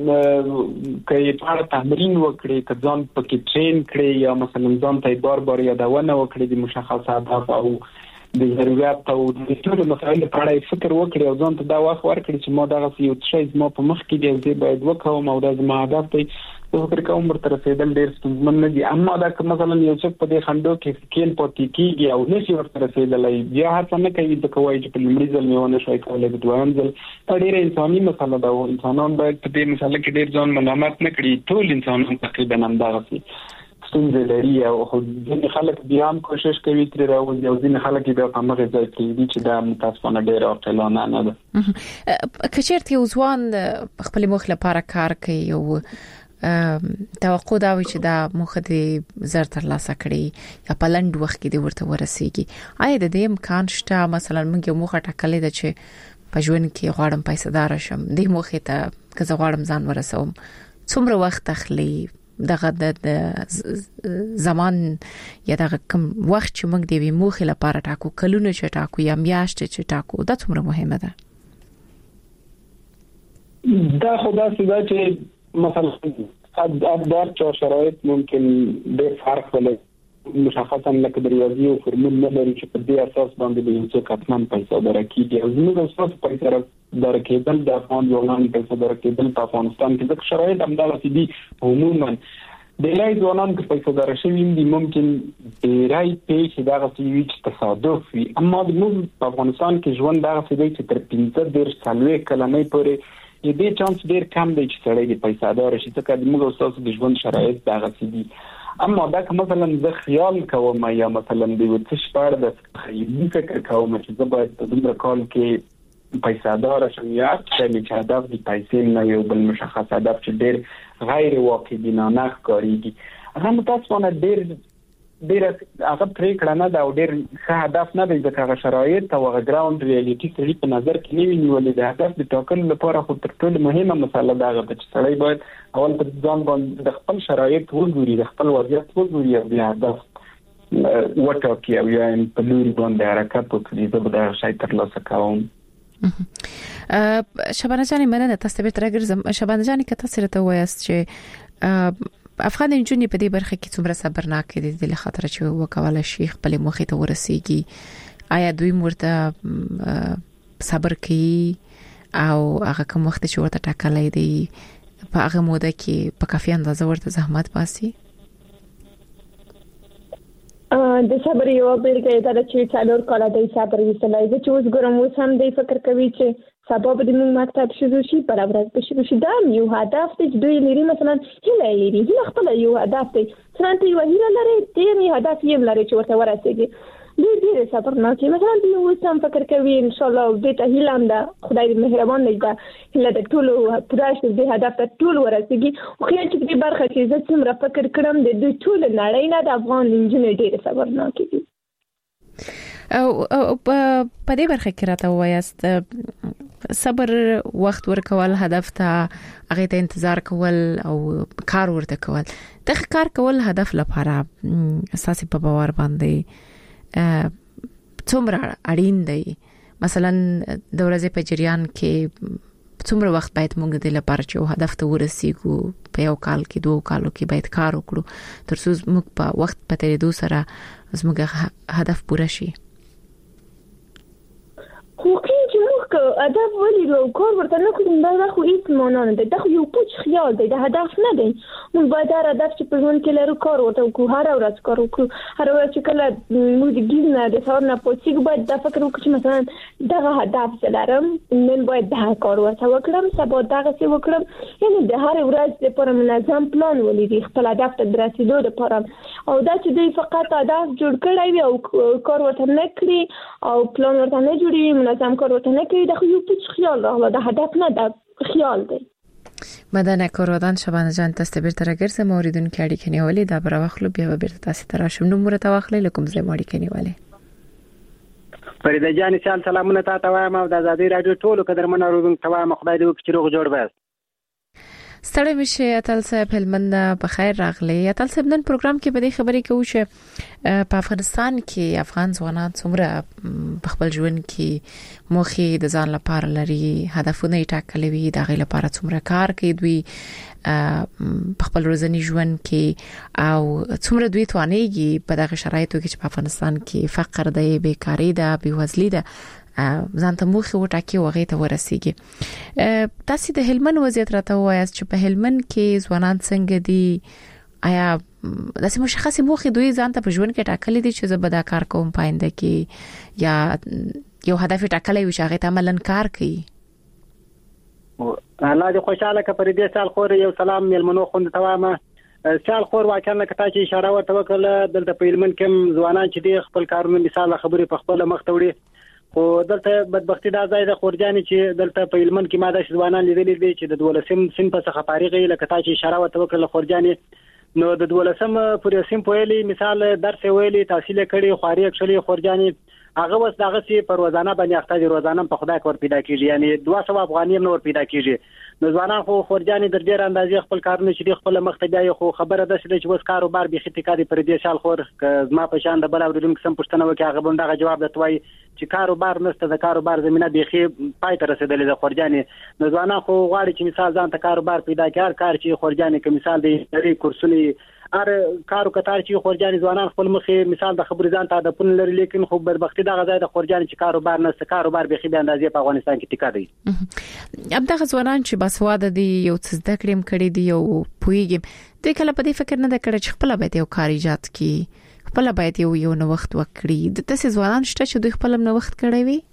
کله په تمرین وکړي که ځان پکې ټرین کړي یا مثلا ځان ته بار بار یادونه وکړي د مشخص هدف او د ضرورت او د ټول مسایلو په اړه فکر وکړي او ځان ته دا وخت ورکړي چې ما دغه یو څه ما په مخ کې دی چې باید وکړم او دا زما هدف دی زه فکر کوم ورته رسیدل ډېر ستونزمن نه دي اما دا که مثلا یو څوک په دې خندو کې سکیل پاتې کېږي او نشي ورته رسیدلی بیا هڅه نه کوي ځکه وایي چې په لومړي ځل مې ونه شوی کولی په دویم ځل دا ډېره انساني مسله ده او انسانان باید په دې مسله کې ډېر ځان ملامت نه کړي ټول انسانان تقریبا همدغسې ستونزې لري او ځینې خلک بیا هم کوشش کوي ترې راوځي او ځینې خلک بیا په همغې ځای کې دي چې دا متاسفانه ډېره عاقلانه نه ده. که چېرته یو ځوان خپلې موخې لپاره کار کوي او توقع دا وي چې دا موخه دې زر تر لاسه کړي یا په لنډ وخت کې دې ورته ورسیږي آیا د دې امکان شته مثلا موږ یو موخه ټاکلې ده چې په ژوند کې غواړم پیسې دار شم دې موخه ته که زه غواړم ځان ورسوم څومره وخت اخلي دغه د زمان یا دغه کوم وخت چې موږ دې موخه لپاره ټاکو کلونه چې ټاکو یا میاشتې چې ټاکو دا څومره مهمه ده؟ دا خدا سیده چې مثلا ادار چا شرایط ممکن ډېر فرق ولري مشخصا لکه د ریاضي او فرمول نه لري چې په دې اساس باندې به یو څوک حتما پیسې درکېږي او زموږ اساس پیسې درکېدل د افغان ځوانانو پیسې درکېدل په افغانستان کې د شرایط همداسې دي عموما ډېری ځوانان که پیسې درشوي دي ممکن ډېری پیسې دغسې وي چې تصادف وي اما زموږ په افغانستان کې ژوند دغسې دی چې تر پنځه دېرش څلوېښت کلنۍ پورې یې دې چانس ډېر کم دی چې سړی د پیسادار شي ځکه زموږ ستاسو د ژوند شرایط دغسې دي اما دا که مثلا زه خیال کوم یا مثلا د یو څه په اړه د خیالي فکر کوم چې زه باید په دومره کال کې پیسادار شم یا چې هدف د پیسې نه یو بل مشخص هدف چې ډېر غیر واقع بینانه ښکارېږي هغه متاسفانه ډېر ډېر هغه پرېکړه نه ده او ډېر ښه هدف نه دی ځکه هغه شرایط او هغه ګراوند ریالټي سړي په نظر کې نه وي نیولې د هدف د ټاکلو لپاره خو تر ټولو مهمه مسله دا ده چې سړی باید اول په ځان باندې د خپل شرایط وګوري د خپل وضعیت وګوري او د هدف وټاکي او یا په لوري باندې حرکت وکړي زه به دغه شی ترلاسه کوم. شبانه جانې مننه تاسو ته راګرځم. شبانه جانې که تاسو راته وایاست چې افغان نجونې په دې برخه کې څومره صبرناک دي د خاطر چې وکواله شي خپل موخې ته ورسیږي آیا دوی مرته صبر کوي او هغه کوم وخت چې ورته ټاکلې دي په هغه موده کې په کافي اندازه ورته زحمت باسي؟ د صبر یو بیلګه دا چې څلور کاله د صبر وستلای چې اوس ګرم اوس هم د فکر کوي چې سبب د موږ مکتب شروع شي پر ورځ به شروع شي دا یو هدف دی چې دوی لري مثلا هیله لري هیله خپل یو هدف دی څنګه یو هیله لري دې هدف یې لري چې ورته ورسېږي دې دې صبر نه کوي مثلا دوی اوس هم فکر کوي ان شاء الله دې ته هیله هم ده خدای دې مهربان دی دا هیله د ټول پوره شي دې هدف ته ټول ورسېږي خو خیال چې دې برخه کې زه څومره فکر کړم د دوی ټول نړۍ نه د افغان انجینر ډېر صبر نه کوي او په دې برخه کې راته وایاست صبر وخت ورکول هدف ته هغه ته انتظار کول او کار ورته کول د کار کول هدف لپاره اساسي په باور باندې څومره اړین دی مثلا د ورځې په جریان کې څومره وخت باید موږ د لپاره چې هدف ته ورسیږو په یو کال کې دوه کالو کې باید کار وکړو تر څو موږ په وخت په تیریدو سره زموږ هدف پوره شي خو چې موږ هدف ولرو او کار ورته نه کوو دا خو هیڅ معنا نه ده دا خو یو پوچ خیال دی دا هدف نه دی موږ باید هر هدف چې په ژوند کې لرو کار ورته وکړو هر ورځ کار وکړو هر ورځ چې کله موږ د ګیز نه د سهار نه پوڅیږو باید دا فکر وکړو چې مثلا دغه هدف لرم نن باید دا کار ورته وکړم سبا دغه څه وکړم یعنی د هر ورځ لپاره منظم پلان ولري خپل هدف ته رسیدو لپاره او دا چې دوی فقط هدف جوړ کړی وي او کار ورته نه کړی او پلان ورته نه جوړي منظم کار ورته نه کوي دا خو یو پوچ خیال راغله دا هدف نه دا خیال دی مدنه کارودان شبانه جان تاسو بیرته راګرځم موریدونکو اړیکې نیولې دا بر واخلو بیا بیرته تاسو ته راشم نو مرته واخلې لکم زه اړیکې نیولې فریده جان سلام سلامونه تاسو وایم او د ازادي رادیو ټولو قدرمن اورونکو ته وایم خدای دې وکړي چې روغ جوړ وي ستړي مشه اتل صاحب هلمند په خیر راغلی اتل صاحب نن پروګرام کې به د خبرې کوو چې په افغانستان کې افغان ځوانان څومره په خپل ژوند کې موخي د ځان لپاره لري هدفونه یې ټاکلي وي د غي لپاره څومره کار کوي دوی په خپل ورځني ژوند کې او څومره دوی توانېږي په دغه شرایطو کې چې په افغانستان کې فقر دی بیکاری ده بېوزلي ده ځان ته موخي وټاکي وغه ته ورسیږي تاسو د هلمند وضعیت راته وایاست چې په هلمند کې ځوانان څنګه دي آیا داسې مشخصه موخي دوی ځان ته په ژوند کې ټاکلي دي چې زه به دا کار کوم پاینده کې یا یو هدف ټاکلی وي چې هغه ته عملاً کار کوي الله دې خوشاله کړي پر دې سال خور یو سلام ملمنو خوند توامه سال خور واکه نه کته چې اشاره ورته وکړه دلته په هلمند کې ځوانان چې دي خپل کارونه مثال خبرې په خپل مخ ته وړي خو دلته بدبختی دا ځای د خورجانې چې دلته په هلمند کې ماده ځوانان لیدلې دي چې د دولسم سن په څخه فارغې لکه تا چې اشاره ورته وکړه خورجانې نو د دولسم پورې سم په ویلي مثال درس ویلي تحصیل کړي خواري اکشلي خورجانې هغه وس دغه سي پر روزانه باندې اخته دي روزانه په خدای کور پیدا کیږي یعنی دوه سوه افغانۍ نور پیدا کیږي نو ځوانان خو خورجانې در ډیر اندازې خپل کارونه چې خپل مخ ته بیا خو خبره ده چې وس کاروبار به خټیکاري پر دې سال خور زما په شان د بل اوریدونکو سم پښتنه وکي هغه بندغه جواب دتوي چې کاروبار نشته د کاروبار زمينه بيخي پای ته رسیدلې د خورجانې نو ځوانان خو غواړي چې مثال ځان ته کاروبار پیدا کړي کار چې خورجانې کې مثال دی لري کورسونه ار کارو کتار چې خورجانې ځوانان خپل مخې مثال د خبرې ځان ته د پون لري لیکن خو بدبختی دغه ځای د خورجانې چې کاروبار نشته کاروبار بيخي به اندازې په افغانستان کې ټیکا دی اب دغه ځوانان چې باسواده دي یو څه زده کړم کړي دي یو پویګم دوی کله په دې فکر نه د کړي چې خپل به یو کار ایجاد کړي خپل باید یو یو نو وخت وکړي د تاسو ځوانان شته چې دوی خپل نو وخت کړی وي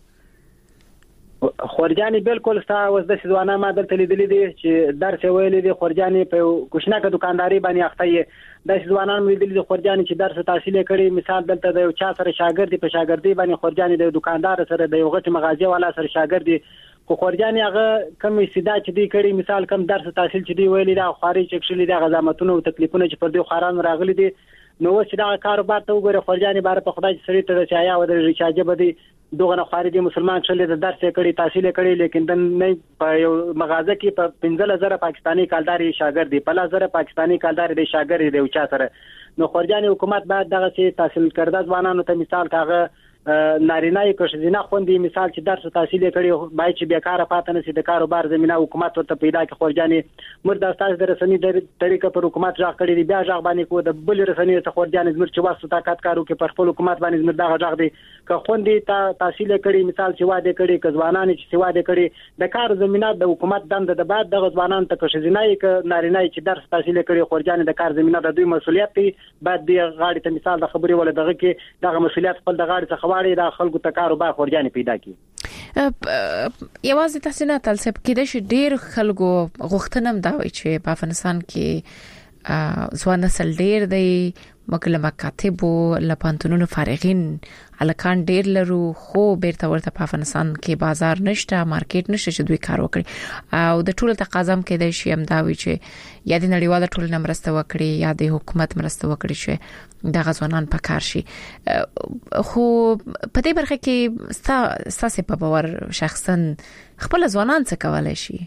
خورجانې بالکل ستا وس د ځوانان ما دلته لیدلې دي چې درس ویلې دي خورجانې په کوښنه دکانداري باندې اخته یې د ځوانان لیدلې دي خورجانې چې درس تحصیل کړي مثال دلته د یو چا سره شاګرد په شاګردي باندې خورجانې د دکاندار سره د یو غټ مغازه والا سره شاګردي خو خورجانې هغه کم استعداد چې دی کړي مثال کم درس تحصیل چې دی ویلې دا خاري چکشلې د غزامتونو او تکلیفونو چې پر دوی خاران راغلي دي نو چې دا کاروبار ته وګوره خورجانې بار په خدای سړي ته چې آیا و د ریچارج بده دوغه نه خارجي مسلمان شلې د درس کړي تحصیل کړي لیکن د نه په یو مغازه کې په پنځه هزار پاکستانی کالداري شاګرد دی په لزر پاکستانی کالداري دی شاګرد دی او چا سره نو خورجانې حکومت بعد دغه چې تحصیل کړه ځوانانو ته مثال کاغه نارینه یې کوشزینه خوندې مثال چې درس تحصیل کړي بای چې بیکاره پاتې نشي د کاروبار زمينه حکومت ورته پیدا کړي خورجانې مردا تاسو د رسنۍ د طریقې پر حکومت ځاګ کړي بیا ځاګ باندې کو د بل رسنۍ ته خورجانې زمر چې واسطه طاقت کارو کې پر خپل حکومت باندې زمر دغه ځاګ دي که خوندې تا تحصیل کړي مثال چې واده کړي که ځوانان چې واده کړي د کار زمينه د حکومت دند د بعد د ځوانان ته کوشزینه کې نارینه چې درس تحصیل کړي خورجانې د کار زمينه د دوی مسولیت دی بعد دی غاړي ته مثال د خبري ول دغه کې دغه مسولیت خپل د غاړي څخه واړي د خلکو ته کاروبار خورجانې پیدا کی یوازې تحسینات تلسب کې د ډېر خلکو غوښتنه دا وي چې په افغانستان کې ځوان نسل ډیر دی مکلمه کاتبو لپانتونونو فارغین الکان ډیر لرو خو بیرته ورته په افغانستان کې بازار نشته مارکیټ نشته چې دوی کار وکړي او د ټولو تقاضا کې د شي امداوي چې یا د نړیواله ټولنه مرسته وکړي یا د حکومت مرسته وکړي چې د غزوانان په کار شي خو په دې برخه کې ستا ساسه په باور شخصا خپل ځوانان څه کولای شي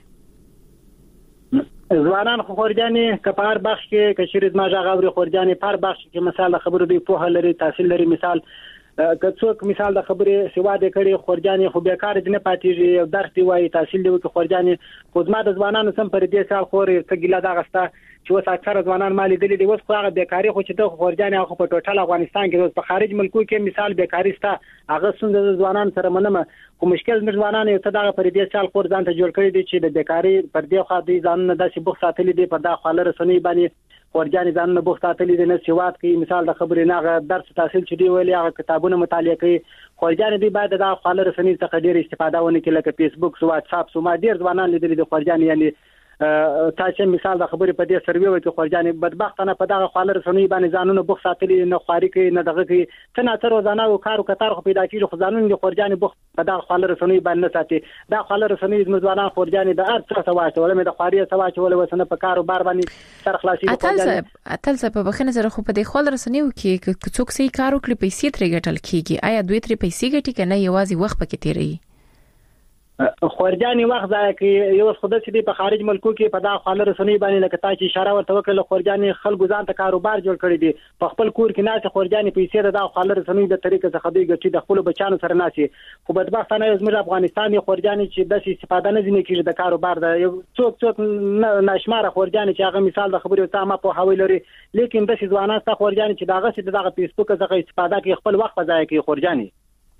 ځوانان خو خورجاني کپار بخش کې کشریز ما ژغوري خورجاني پر بخش کې مثال خبرو دی په لري تحصیل لري مثال کڅوک مثال د خبرې سوا د کړي خورجاني خو بیکار دي نه پاتېږي او درس دی وایي تحصیل دی وکړي خورجاني خدمت د ځوانانو سم پر دې سال خوري ته ګیله دا غستا چې وس اکثر ځوانان مالي دي دي وس خو هغه بیکاری خو چې د خورجاني هغه په ټوټل افغانستان کې په خارج ملکو کې مثال بیکاری ستا هغه څنګه د ځوانان سره منمه خو مشکل د ځوانانو یو څه دا پر دې سال خور ځان ته جوړ کړی دي چې د بیکاری پر دې خو د ځان نه داسې بوخ ساتلې دي په دا خاله رسنۍ باندې خورجاني ځان نه بوخ ساتلې دي نه سیوات کې مثال د خبرې نه درس تحصیل چې دی ویلي هغه کتابونه مطالعه کوي خورجاني دی باید دا خاله رسنۍ څخه ډیر استفاده ونه کړي لکه فیسبوک سو واتس اپ سو ما ډیر ځوانان لیدل دي خورجاني یعنی تاسو مثال د خبرې په دې سروي وکړي خورجاني بدبختانه په دغه خاله رسنۍ باندې ځانونه بوخ ساتلې نه خواري کوي نه دغه کوي څنګه تر روزانه او کار او کتار خو پیدا کیږي خو ځانونه د خورجاني بوخ په دغه خاله رسنۍ باندې ساتي دا خاله رسنۍ د ځوانان خورجاني د ارڅ سواچ ولا مې د خواري سواچ ولا وسنه په کار او بار باندې سر خلاصي خورجاني اتل څه په بخنه سره خو په دې خاله رسنۍ کې څوک سي کار وکړي پیسې ترې ګټل کیږي آیا دوی ترې پیسې ګټي کنه یوازې وخت پکې تیری خورجاني وخت ځای کې یو خدای چې په خارج ملکو کې په دا خاله رسنۍ باندې لکه تا چې اشاره ورته وکړه خورجاني خلکو ځان ته کاروبار جوړ کړی دي په خپل کور کې ناس خورجاني پیسې د خاله رسنۍ د طریقې څخه دوی ګټي د خپل بچانو سره ناسي خو بدبختانه زموږ افغانستان خورجاني چې د استفاده نه ځنې کیږي د کاروبار د یو څوک څوک ناشماره خورجاني چې هغه مثال د خبرو ته ما په حواله لري لیکن د ځوانان څخه خورجاني چې دغه چې دغه فیسبوک څخه استفاده کوي خپل وخت په ځای کې خورجاني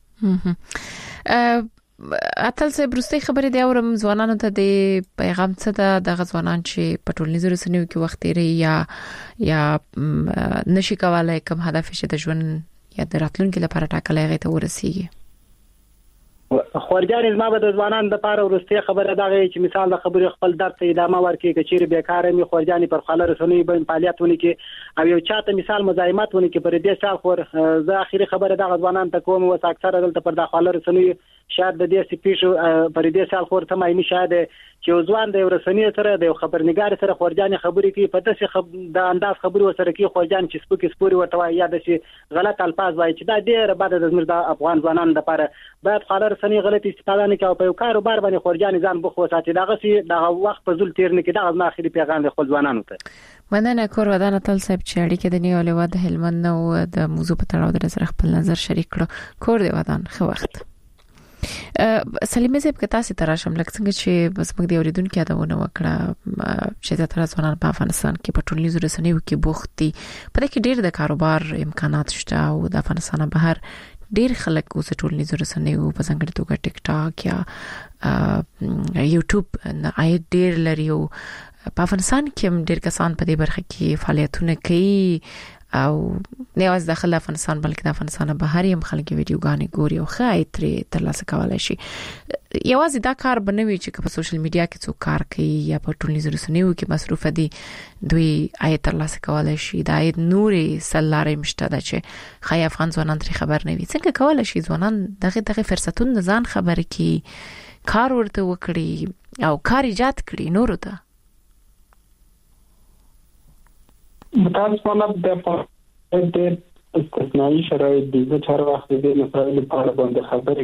اتل څه برسته خبرې دی اورم ځوانانو ته د پیغام څه د دغه ځوانان چې په ټولنیزو رسنیو کې وخت لري یا یا نشي کولای کوم هدف چې د ژوند یا د راتلونکي لپاره ټاکلای غي ته ورسیږي خورجاني زما به د ځوانان د لپاره ورسته خبره دغه چې مثال د خبرې خپل درته ادامه ورکړي کچېر بیکاره می خورجاني پر خاله رسنۍ باندې فعالیت ونی کې او یو چاته مثال مزاحمت ونی کې پر دې سال خور زه اخیری خبره دغه ځوانان ته کوم وس اکثر دلته پر د خاله رسنۍ شاید د دې سپیشو پر دې سال خور ته مې شاید چې ځوان د رسنۍ سره د خبرنګار سره خورجاني خبرې کوي په داسې خب د انداز خبرو سره کوي خورجاني چې سپوکي سپوري ورته یا د غلط الفاظ وایي چې دا ډېر بعد د زموږ د افغان ځوانانو لپاره باید خاله رسنۍ غلط استفاده نه کوي په کاروبار باندې خورجاني ځان بوخ وساتي دغه سي دغه وخت په زول تیر نه کې دغه ما اخري پیغام د خپل ځوانانو ته مننه کور ودان تل صاحب چې اړیکه د نیولې و د هلمند او د موضوع په تړاو د سره خپل نظر شریک کړو کور دی ودان خو وخت سلیمه زیب کتا سي تراشم لکه څنګه چې بس موږ دی اوریدونکو یادونه وکړه چې د تر ځوانان په افغانستان کې په ټولنیزو رسنیو کې بوخت دي په دې کې ډېر د کاروبار امکانات شته او د افغانستان بهر ډېر خلک اوس ټولنیزو رسنیو په څنګه توګه ټیک ټاک یا یوټیوب نه آی ډېر لري او په افغانستان کې ډېر کسان په دې برخه کې فعالیتونه کوي او نه واز داخله افغانستان بلکې د افغانستان بهر هم خلک ویډیوګانې ګوري او خای ترې ترلاسه کولای شي یوازې دا کار بنوي چې په سوشل میډیا کې څوک کار کوي یا په ټولنیزو رسنیو کې مصروف دي دوی آی ترلاسه کولای شي دا نورې سلارې مشته ده چې خای افغان ځوانان ترې خبر نه وي څنګه کولای شي ځوانان دغه دغه فرصتونه ځان خبر کی کار ورته وکړي او کار ایجاد کړي نورو ته متاسفانه د په استثنایی شرایط دي چې هر وخت د مسایل په اړه باندې خبرې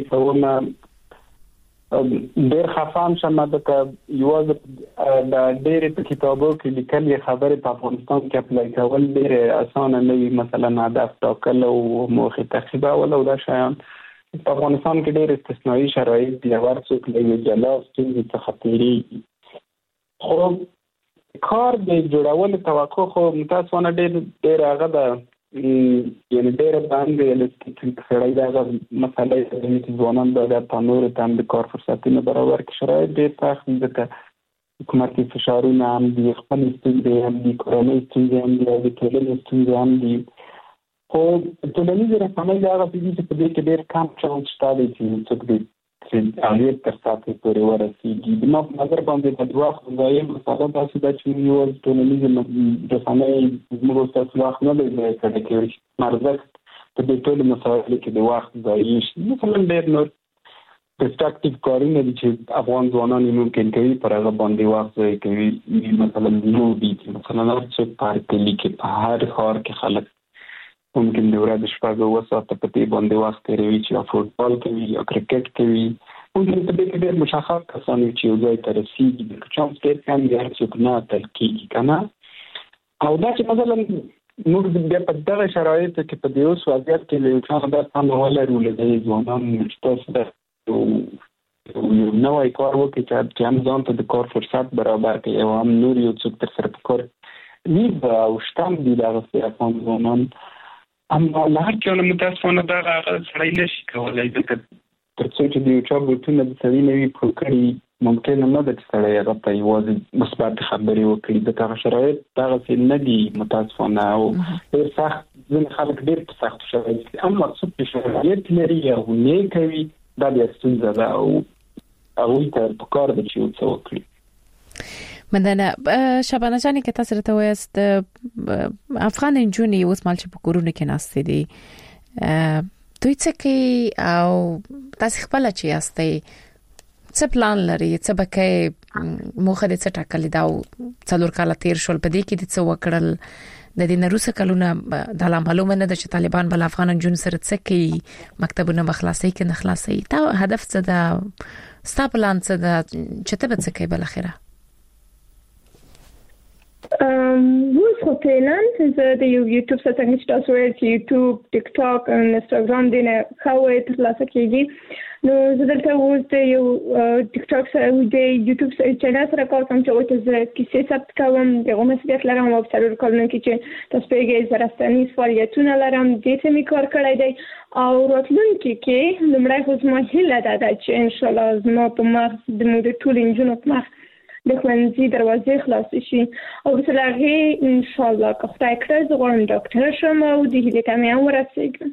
کوم ډېر خفان شمه د یوازې د ډېر په کتابو کې لیکل خبرې په افغانستان کې اپلای کول ډېر اسانه نه وي مثلا هدف ټاکل او موخه تخیبه ولا دا شیان په افغانستان کې ډېر استثنایی شرایط دي ورڅوک له جلا ستونزې څخه تیری خو کار د جوړولو توقع خو متاسفانه ډېر ډېر هغه ده یعنی ډېر باندې لسټیک سره دا مسله د ځوانان د تنور تام د کار فرصتونه برابر کې شرایط ډېر سخت دي د حکومتي فشارونه هم دي خپل ستونزې هم دي کورنۍ ستونزې هم دي او د ټولنې ستونزې هم دي خو ټولنیز رسنۍ دا هغه دي چې په دې کې ډېر کم چانس شته چې څوک دې هغه تر ساتي پورې ورسیږي. د ما په نظر باندې د وخت ضایع مسله تاسو د چې یو ټولنیز د فني زموږ تاسو وخت نه دی کړی چې مرزه په دې ټول مسایلو کې د وخت ضایع شي. مثلا ډېر نور پرسپیکټیو کارونه دي چې افغان ځوانان ممکن کوي پر هغه باندې وخت ضایع کوي. مثلا نو دي مثلا چې پارک کې په هر ښار کې خلک ممکن د ورځې شپږ اوه ساعته په دې باندې وخت تېروي چې یا فوټبال کوي یا کرکټ کوي. ممکن په دې کې ډېر مشخص کسان وي چې یو ځای ته رسېږي د چانس ډېر کم وي هر څوک نه اتل کېږي که نه. او دا چې مثلا موږ بیا په دغه شرایطو کې په دې اوس وضعیت کې له یو چا نه دا تمه ولرو له دې ځوانان چې تاسو د یو نوی کار وکړي چې هم ځان ته د کار فرصت برابر کړي او هم نور یو څوک تر سره په کار وي او شتم دي دغسې افغان ځوانان. اما له هر چا نه متاسفانه دغه هغه سړی نشي کولی ځکه تر څو چې د یو چا بوټونه د سړي نه وي پرو کړي ممکنه نه ده چې سړی هغه ته یوازې مثبت خبرې وکړي. د هغه شرایط دغسې نه دي متاسفانه او ډېر سخت ځینې خلک ډېر په سختو شرایطو کې اما څوک چې شرایط لري او نه کوي دا بیا ستونزه ده او هغوی ته پکار ده چې یو څه وکړي. مننه. شبانه جانی که تاسو راته وایاست افغان نجونې اوس مال چې په کورونو کې ناستې دي دوی څه کوي او تاسو خپل چې یاستئ څه پلان لري څه به کوي موخه دې څه ټاکلې ده او څلور کاله تیر شول په دې کې دې څه وکړل د دې نه وروسته کلونه دا لا معلومه نه ده چې طالبان بل افغان نجونې سره څه کوي مکتبونه به خلاصوي که نه خلاصوي. دا هدف څه ده ستا پلان څه ده چې ته به څه کوي بالاخره؟ اوس خو فعلاً زه د یو یوټیوب څخه چې تاسو وایئ چې یوټیوب ټیک ټاک او انستاګرام دې نه ښه ترلاسه کېږي نو زه دلته اوس د یو ټیک ټاک سره د یوټیوب چینل سره کار کوم چې اوس زه کیسې ثبت کوم دغه مسؤلیت لرم او په څلور کلونو کې چې تاسو پیږئ زه رسنیز فعالیتونه لرم دې ته مې کار کړی دی او راتلونکي کې لومړی خو زما هیله دا ده چې انشاءالله زما په مغز د مو د ټولو نجونو په مغز د ښوونځي دروازې خلاصې شي او وروسته له هغې انشاءالله که خدای کړه زه غواړم ډاکټره شم او د هیلې ته مې هم ورسېږم.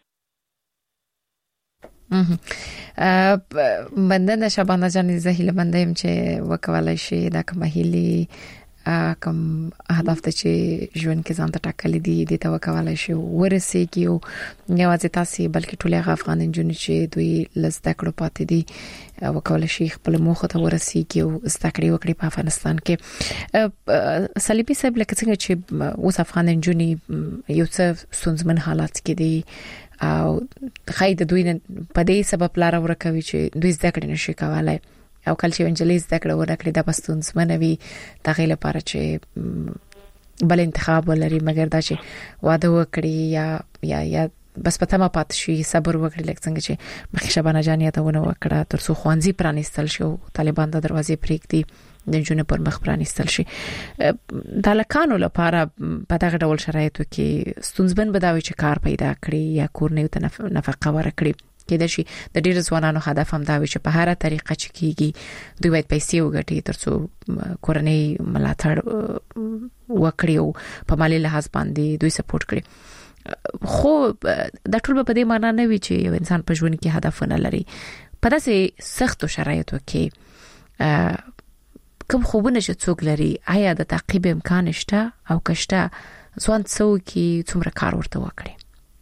مننه شبانه جانې زه هیله منده یم چې وکولای شي دا کومه هیلې کوم هدف ته چې ژوند کې ځان ته ټاکلي دي دې ته وکولای شي ورسېږي او یوازې تاسې بلکې ټولې هغه افغان نجونې چې دوی له زده کړو پاتې دي وکولای شي خپل موخو ته ورسېږي او زده کړې وکړي په افغانستان کې. صلیبي صاحب لکه څنګه چې اوس افغان نجونې یو څه ستونزمن حالات کې دي او خای د دوی په دې سبب لار ورکوي چې دوی زده کړې نشي کولای او کله چې انجلۍ زده کړه ورکړي د پښتونځمنه وي د غیله لپاره چې بل انتخاب ولري مګر دا چې واده وکړي یا یا یا بس پته ما پات شي صبر وکړي لکه څنګه چې مخې شبانه جانې ته ونه وکړه تر څو خوانځي پرانیستل شي طالبان د دروازې پریږدي د جون پر مخ پرانیستل شي. د لکانو لپاره په دغه ډول شرایطو کې ستونزمن بداوي چې کار پیدا کړي یا کور نه ته نفقه ورکړي کېدای شي د ډېر ځوانانو هدف هم دا وي چې په هر طریقه چې کیږي دوی باید پیسې وګټي ترڅو کورنۍ ملاتړ وکړي او په مالي لحاظ باندې دوی سپورټ کړي. خو دا ټول په دې معنی نه وي چې یو انسان په ژوند کې هدف نه لري. په داسې سختو شرایطو کې کوم خوبونه چې څوک لري آیا د تعقیب امکان شته او کشته ځوان څوک څومره کار ورته وکړي؟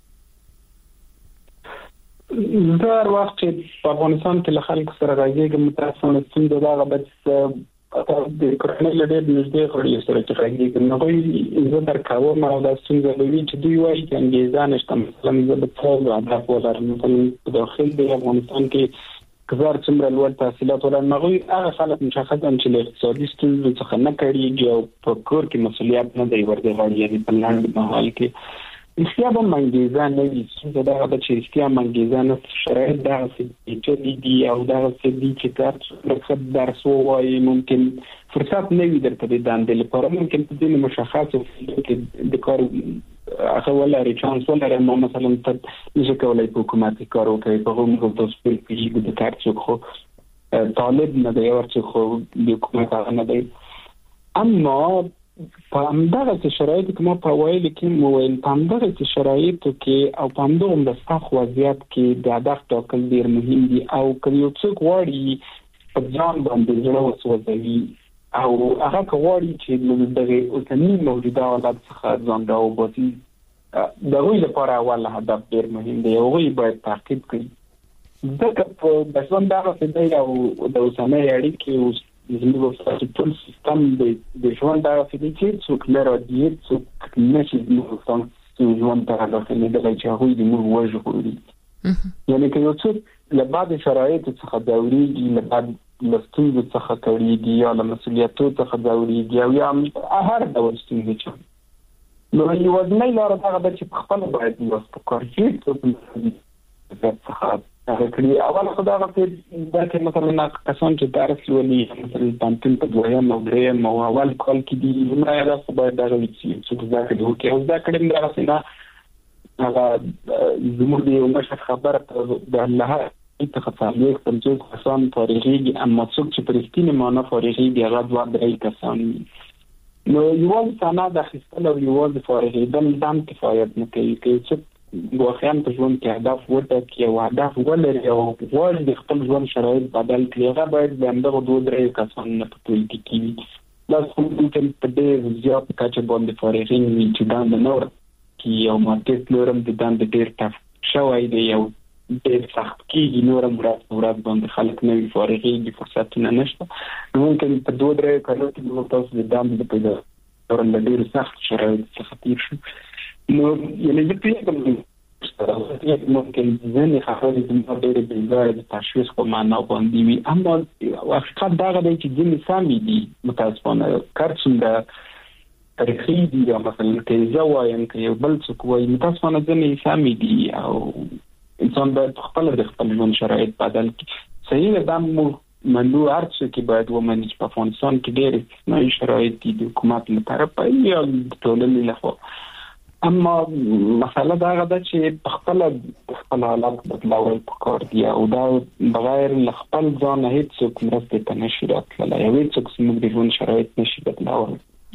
زه هر وخت چې په افغانستان کې له خلکو سره راځېږم متاسفانه ستونزه دا هغه ده چې د کورنۍ له ډېر نږدې غړیو سره چې راځېږم نو هغوی زه درک کوم او دا ستونزه به وي چې دوی وایي چې انګېزه نشته. مثلا زه به څه هدف ولرم مثلا په داخل د افغانستان کې که زه هر څومره لوړ تحصیلات ولرم هغوی هغه خلک مشخصا چې له اقتصادي ستونزو څخه نه کړېږي او په کور کې مسؤلیت نه دی ورته غواړي یعنې په لنډ مهال کې رښتیا به منګیزه نه وي. ستونزه دغه ده چې رښتیا منګیزه نه شرایط دغسې پیچلي دي او دغسې دي چې کار ښه درس ووایي ممکن فرصت نه وي درته د دندې لپاره ممکن په ځینې مشخصو کې د کار هغه ولري چانس ولري ما مثلا ته نشي کولی په حکومت کې کار وکړې په هغه موږ تاسو په پېژنو د کار څوک خو طالب نه دی او څوک خو د حکومت هغه نه دی. اما په همدغه شرایطو کې ما په ویل کې مو ویل په همدغه شرایطو کې او په همدغه د سخت وضعیت کې د هدف ټاکل ډیر مهم دي او که یو څوک غواړي په ځان باندې زړه وسوځوي او هغه غواړي چې دغه اوسنی موجوده حالت څخه ځان راوباسي دغه لپاره اول هدف ډیر مهم دی او هغه باید تعقیب کړي ځکه په بسون دغه څه او د اوسنۍ اړیکې زموږ په ټول سیستم د ژوند دغه څه چې څوک لري دی څوک نشي زموږ څنګه ژوند ته راځي د چې هغه د موږ وژغوري یعنی که یو څوک له بعد شرایطو څخه دوريږي له بعد لستونزو څخه کړيږي یا له مسؤلیتو څخه دوريږي او یا هر ډول ستونزې چې نو یو ځنې لاره دا چې په خپل باید یو څه کوي چې څه هغه کړي اول خدای غوښتي دا چې مثلا کسان چې درس ولي مثلا پانتون په دویم او دریم او اول کال کې دي نو دا څه باید دا وي چې دا کړي او کې دا کړي دا څنګه هغه زموږ دی یو مشه خبره د الله ته خپل په څو کسان فارغي اما څوک چې پرستینه معنا فارغي دی هغه دوه درې کسان نو یو څه نه د خپل او یو د فارغي دم دم کفایت نه کوي چې واقعا په ژوند کې هدف ورته او هدف ولري او غواړي د خپل ژوند شرایط بدل کړي هغه باید د همدغه دوه درې کسان نه په ټول کې کېږي دا کوم چې په دې زیات کچه باندې فارغین وي چې دا د نور کې یو مارکیټ لورم د دان د ډېر تف شوی دی یو ډېر سخت کېږي نورم ورځ ورځ باندې خلک نه وي فارغین د فرصتونه نشته ممکن په دوه درې کلو کې موږ تاسو د دام د پیدا ورن ډېر سخت شرایط څخه تیر شو نو یعنی د پیغام ممکن ځینې خبرې د مدیر بلګار د تشخیص په معنا باندې وي اما حقیقت دا غواړي چې ځینې سامي دي متاسفانه کارڅوم د تاریخي دي یا مثلا کې ځوایم کې یو بل څوک وایي متاسفانه ځینې سامي دي او انسان باید خپل د خپل ژوند شرایط بدل کړي صحیح ده مو منو ارڅ کې باید ومني چې په افغانستان کې ډېر استثنایی شرایط دي د حکومت لپاره په یا د ټولنې لپاره اما مسله دا غدا چې خپل خپل حالات بدلول پکار دی او دا بغیر خپل ځان هیڅ څوک مرسته ته نشي راتللی او هیڅ څوک زموږ د ژوند شرایط نشي بدلول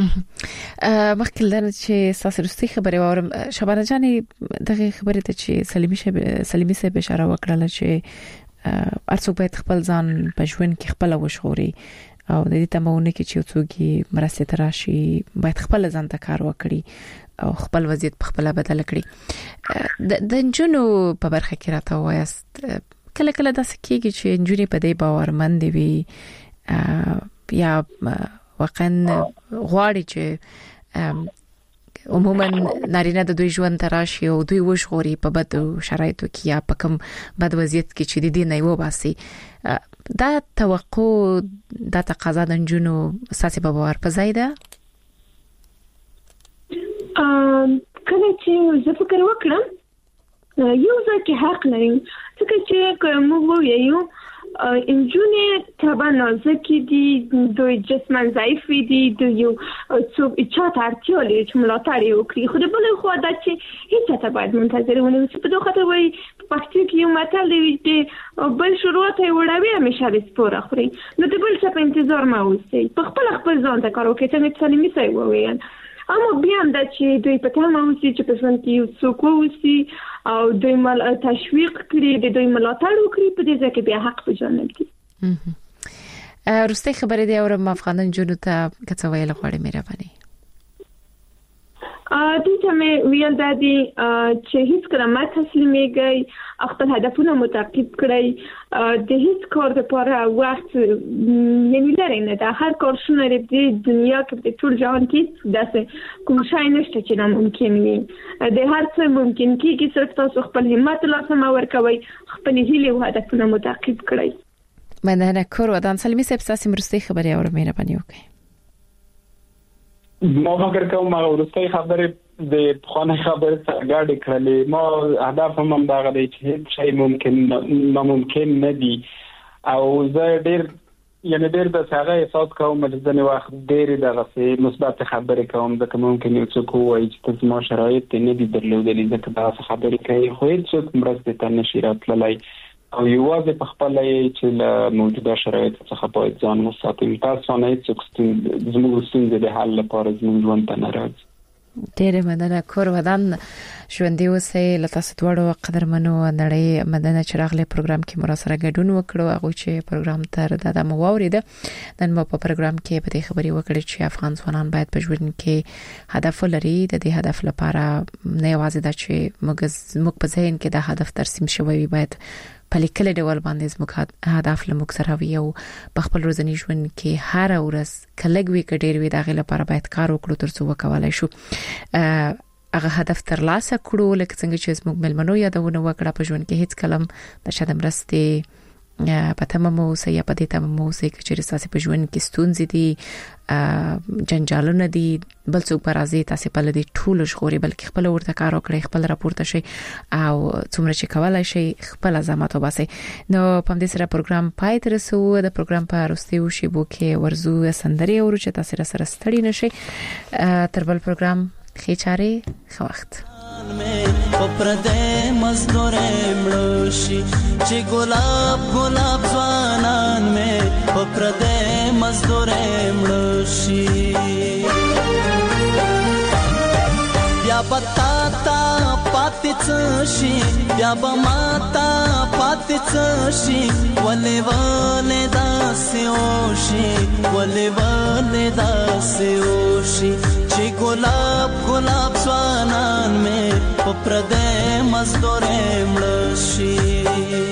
مخکې لرنه چې ساسرستي خبرې وارم شبانه جانې دغه خبرې ته چې سلیمي شه سلیمي سه اشاره وکړه چې ارڅوک باید خپل ځان په ژوند کې خپل وشغوري او د دې تمونه کې چې څوک مرسته تراشي باید خپل ځان ته کار وکړي او خپل وضعیت په خپل بدل کړي د جنو په برخه کې راته وایست کله کله د سکیږي چې انجونی په دې باورمند وي یا واقعا غواړي چې عموما نارینه د دوی ژوند تراشي او دوی وشغوري په بد شرایطو کې یا په کوم بد وضعیت کې چې د دې نه یو باسي دا توقع دا تقاضا د جنو اساسي په باور په ځای ده کله چې زه فکر وکړم یو ځکه حق لري ځکه چې موږ وایو انجونې طبعا نازکې دي دوی جسمن ضعیف دي د یو څوک اچات اړتیا لري چې ملاتړ وکړي خو د بل خو دا چې هیڅ ته باید منتظر ونه اوسي په دوه خاطر وایي په پښتو کې یو متل دی چې بل شروع ته وړاوي همیشه د سپور اخري نو د بل څه په انتظار ما اوسئ په خپل خپل ځان ته کار وکړئ څنګه چې سلیمي صاحب وویل اما بیا هم دا چې دوی په تمه اوسي چې په ژوند کې یو څوک اوسي او دوی مل تشویق کړي د دوی ملاتړ وکړي په دې ځکه بیا حق په ژوند کې روسته خبرې دی اورم افغانان جنو ته کڅ ویل غواړي مهرباني ا دې ته مې ویل دا دي چې هیڅ کله ما تسلیمېږي خپل هدفونه متعقب کړئ د هیڅ کار لپاره وخت یعنی لري نه دا هر کار شونه لري د دنیا کې د ټول جهان کې داسې کوم شای نشته چې ناممکن وي د هر څه ممکن کېږي صرف تاسو خپل همت لاسه ورکوي خپل هیله او هدفونه متعقب کړئ مننه کور ودان سلیمي صاحب تاسو مرستي خبري اورم مهرباني وکړئ ما فکر کوم ما ورسته خبرې د خانه خبرې څرګندې کړلې ما هدف هم دا غوډي چې هیڅ شی ممکن ناممکن نه دي او زه ډېر یعنی ډېر د څنګه احساس کوم چې ځنې وخت ډېر دغه مثبت خبرې کوم ځکه ممکن یو څوک وایي چې تاسو ما شرایط نه دي درلودلې ځکه دا خبرې کوي خو هیڅ څوک مرسته ته نشي راتللی او یوازې په خپل چې له موجوده شرایطو څخه باید ځان وساتو. تاسو نه څوک زموږ ستونزې د حل لپاره زموږ ژوند ته نه راځي. ډېر مننه. کور ودان ژوندې اوسئ. له تاسو دواړو قدرمنو نړۍ مدنه چراغ له پروګرام کې مرا سره ګډون وکړو. هغه چې پروګرام تر دا د مواورید نن مو په پروګرام کې په دې خبري وکړې چې افغان ځوانان باید په ژوند کې هدف لري. د دې هدف لپاره نه یوازې د چې موږ په ذهن کې د هدف ترسیم شوی وي، باید په لیکل ډول باندې زموږ هدف لموږ سره وي او په خپل ورځني ژوند کې هر ورځ کلګوي کډیر وي. دغه لپاره باید کار وکړو ترڅو وکولای شو هغه هدف ترلاسه کړو. لکه څنګه چې زموږ ملمنو یادونه وکړه په ژوند کې هیڅ کلم د شاده مرستې په تمامه اوسه یا په دې تمامه اوسه چې رساسي په ژوند کې ستونزې دي، جنجالونه دي، بل څوک پر ازي تاسو په لدی ټول ژغوري، بلکې خپل ورته کار وکړي، خپل راپورته شي او څومره چې کولای شي خپل زحمت وباسي. نو په دې سره پروګرام پای ته رسو. د پروګرام په وروستیو شیبو کې ورزو سندري او چې تاسو سره ستړي نشي. تر بل پروګرام خېچاره خو وخت پردې مزدورې مړوشي چې ګلاب ګلاب ځوانان مې پردې مزدورې مړوشي. بیا بتا تا پاتې څشي بیا بماتا پاتې څشي ولې ولې داسې اوشي ولې ولې داسې اوشي چې ګلاب ګلاب ځوانان مې پردې مزدورې مړوشي.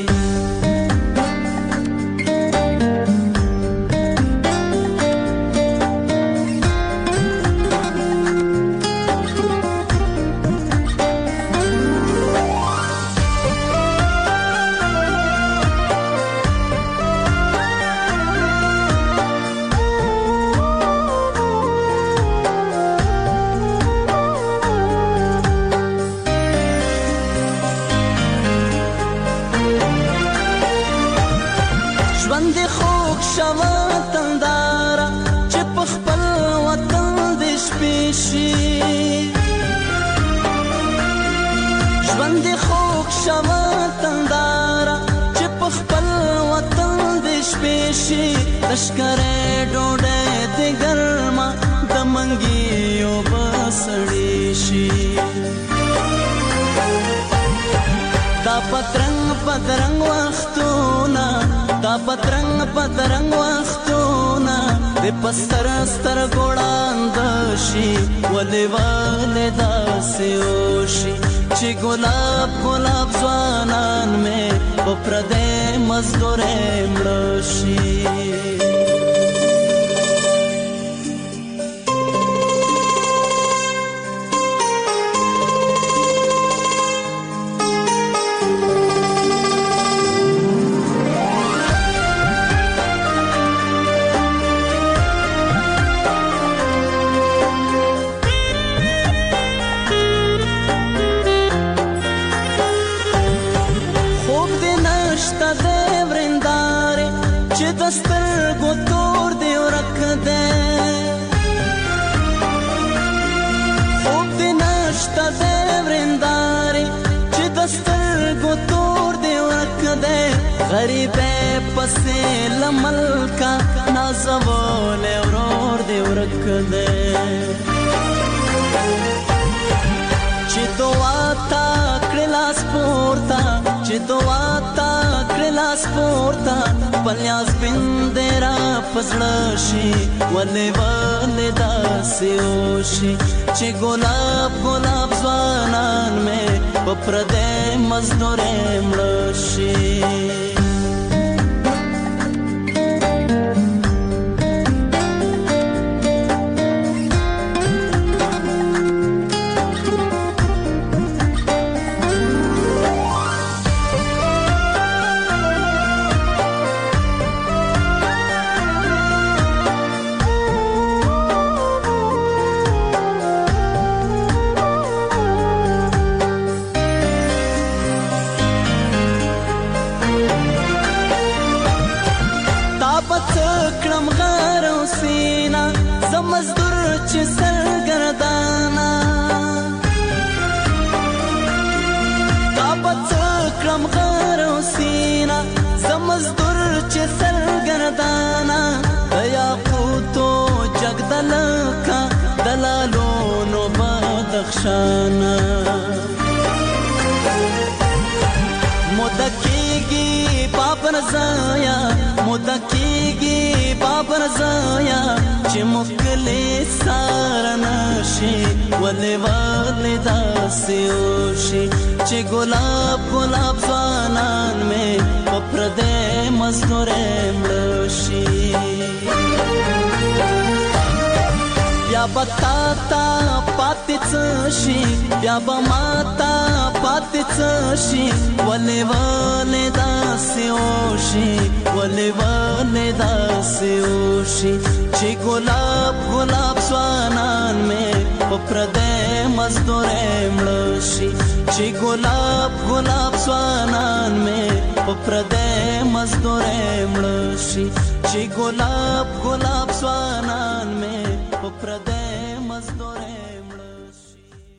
ژوند خوږ شوه تنداره چې په خپل وطن دې شپې شي لښکرې ډوډۍ دې ګرمه د منګیو به سړې شي. دا پترنګ پترنګ وختونه دا پترنګ پترنګ وختونه د پستر ستر ګوړاند شي ولې ولې داسې اوشي چې ګلاب ګلاب ځوانان مې په پردې مزدورې مړوشي. سترګو تور دی ورک دی خوب دی نشته دی ورندارې چې د سترګو تور دی ورک دی غریبې پسې له ملکه نازولی ورور دی ورک دی چې دعا تا کړې لاس پورته چې دعا تا کړې لاس پورته پلیاز بندې را پزړه شي ولې ولې داسې اوشي چې ګلاب ګلاب ځوانان مې په پردې مزدورې مړه شي. شانا مدکیگی بابر زایا مدکیگی بابر زایا چې مکلی سارنشي ولې ولې داسې وشي چې ګلاب ګلاب ځوانان مې په پردې مزدورې مړه شي بیا به تا ته پاتې څه شي بیا به ما ته پاتې څه شي ولې ولې داسې وشي ولې ولې داسې وشي چې ګلاب ګلاب ځوانان مې په پردې مزدورې مړه شي چې ګلاب ګلاب ځوانان مې په پردې مزدورې مړه شي چې ګلاب ګلاب ځوانان مې په پردې مزدورې مړه شي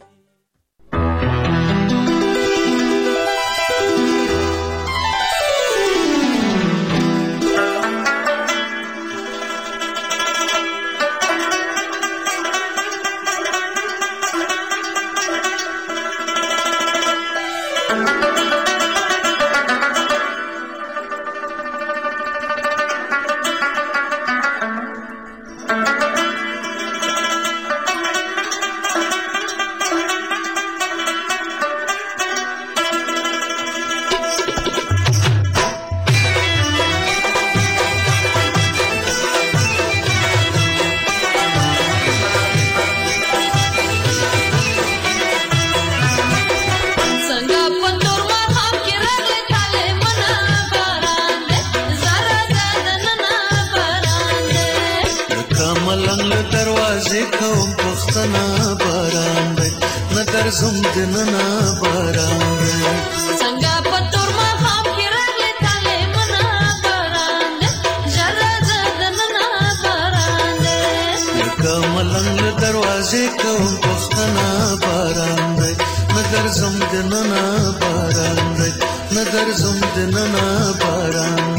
زم دننا باران څنګه پتور ما خام کې راغله تاله منا باران جره زدننا باران لکه ملنګ دروازې کوم پښتنا باران نظر زم دننا باران نظر زم دننا باران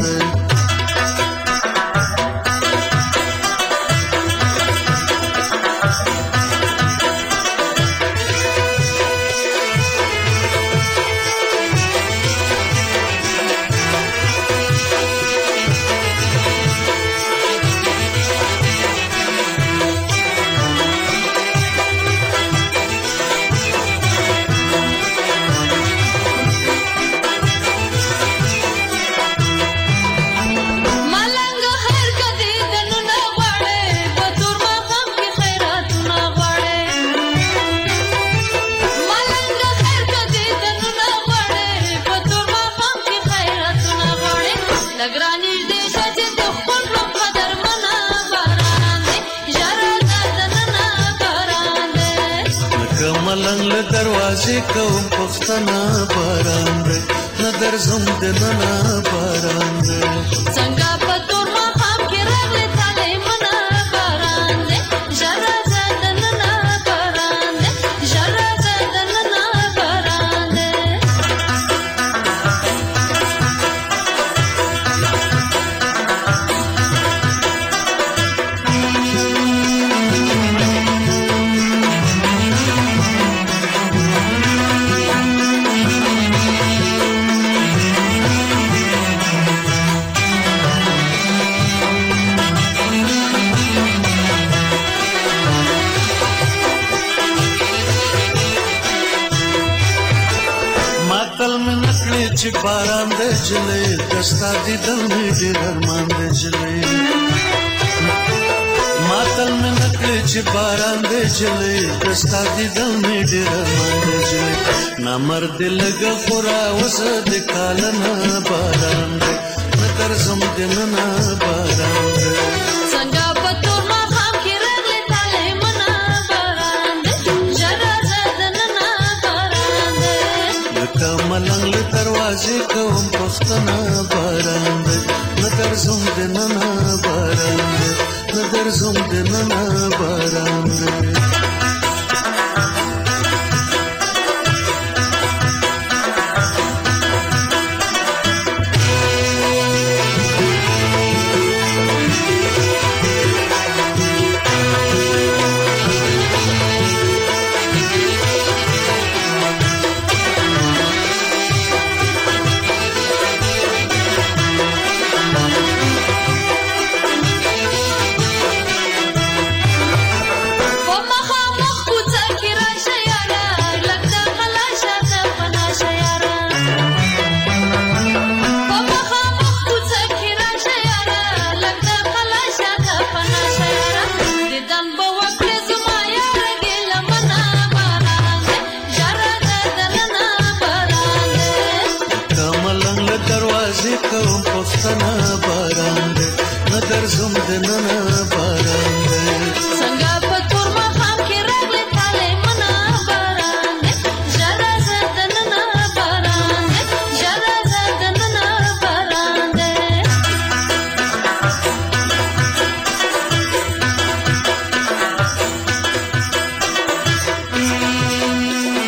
دروازې کوم پښتنا باران نظر زم دننا باران څنګه پتور ما خام کې راغله تاله منا باران جره زدننا باران جره زدننا باران چې باران د جلې دستا دي دل می ډېر ارمان د جلې ماتل مې نکړې چې باران د جلې دستا دي دل می ډېر ارمان د جلې نامرد لګ خورا وس د کالنا باران نظر زم دننا باران څنګه پتور ما خام کې راغله تاله منا باران جره زدننا باران لکه ملنګ دروازې کوم پښتنا باران نظر زم دننا باران نظر زم دننا باران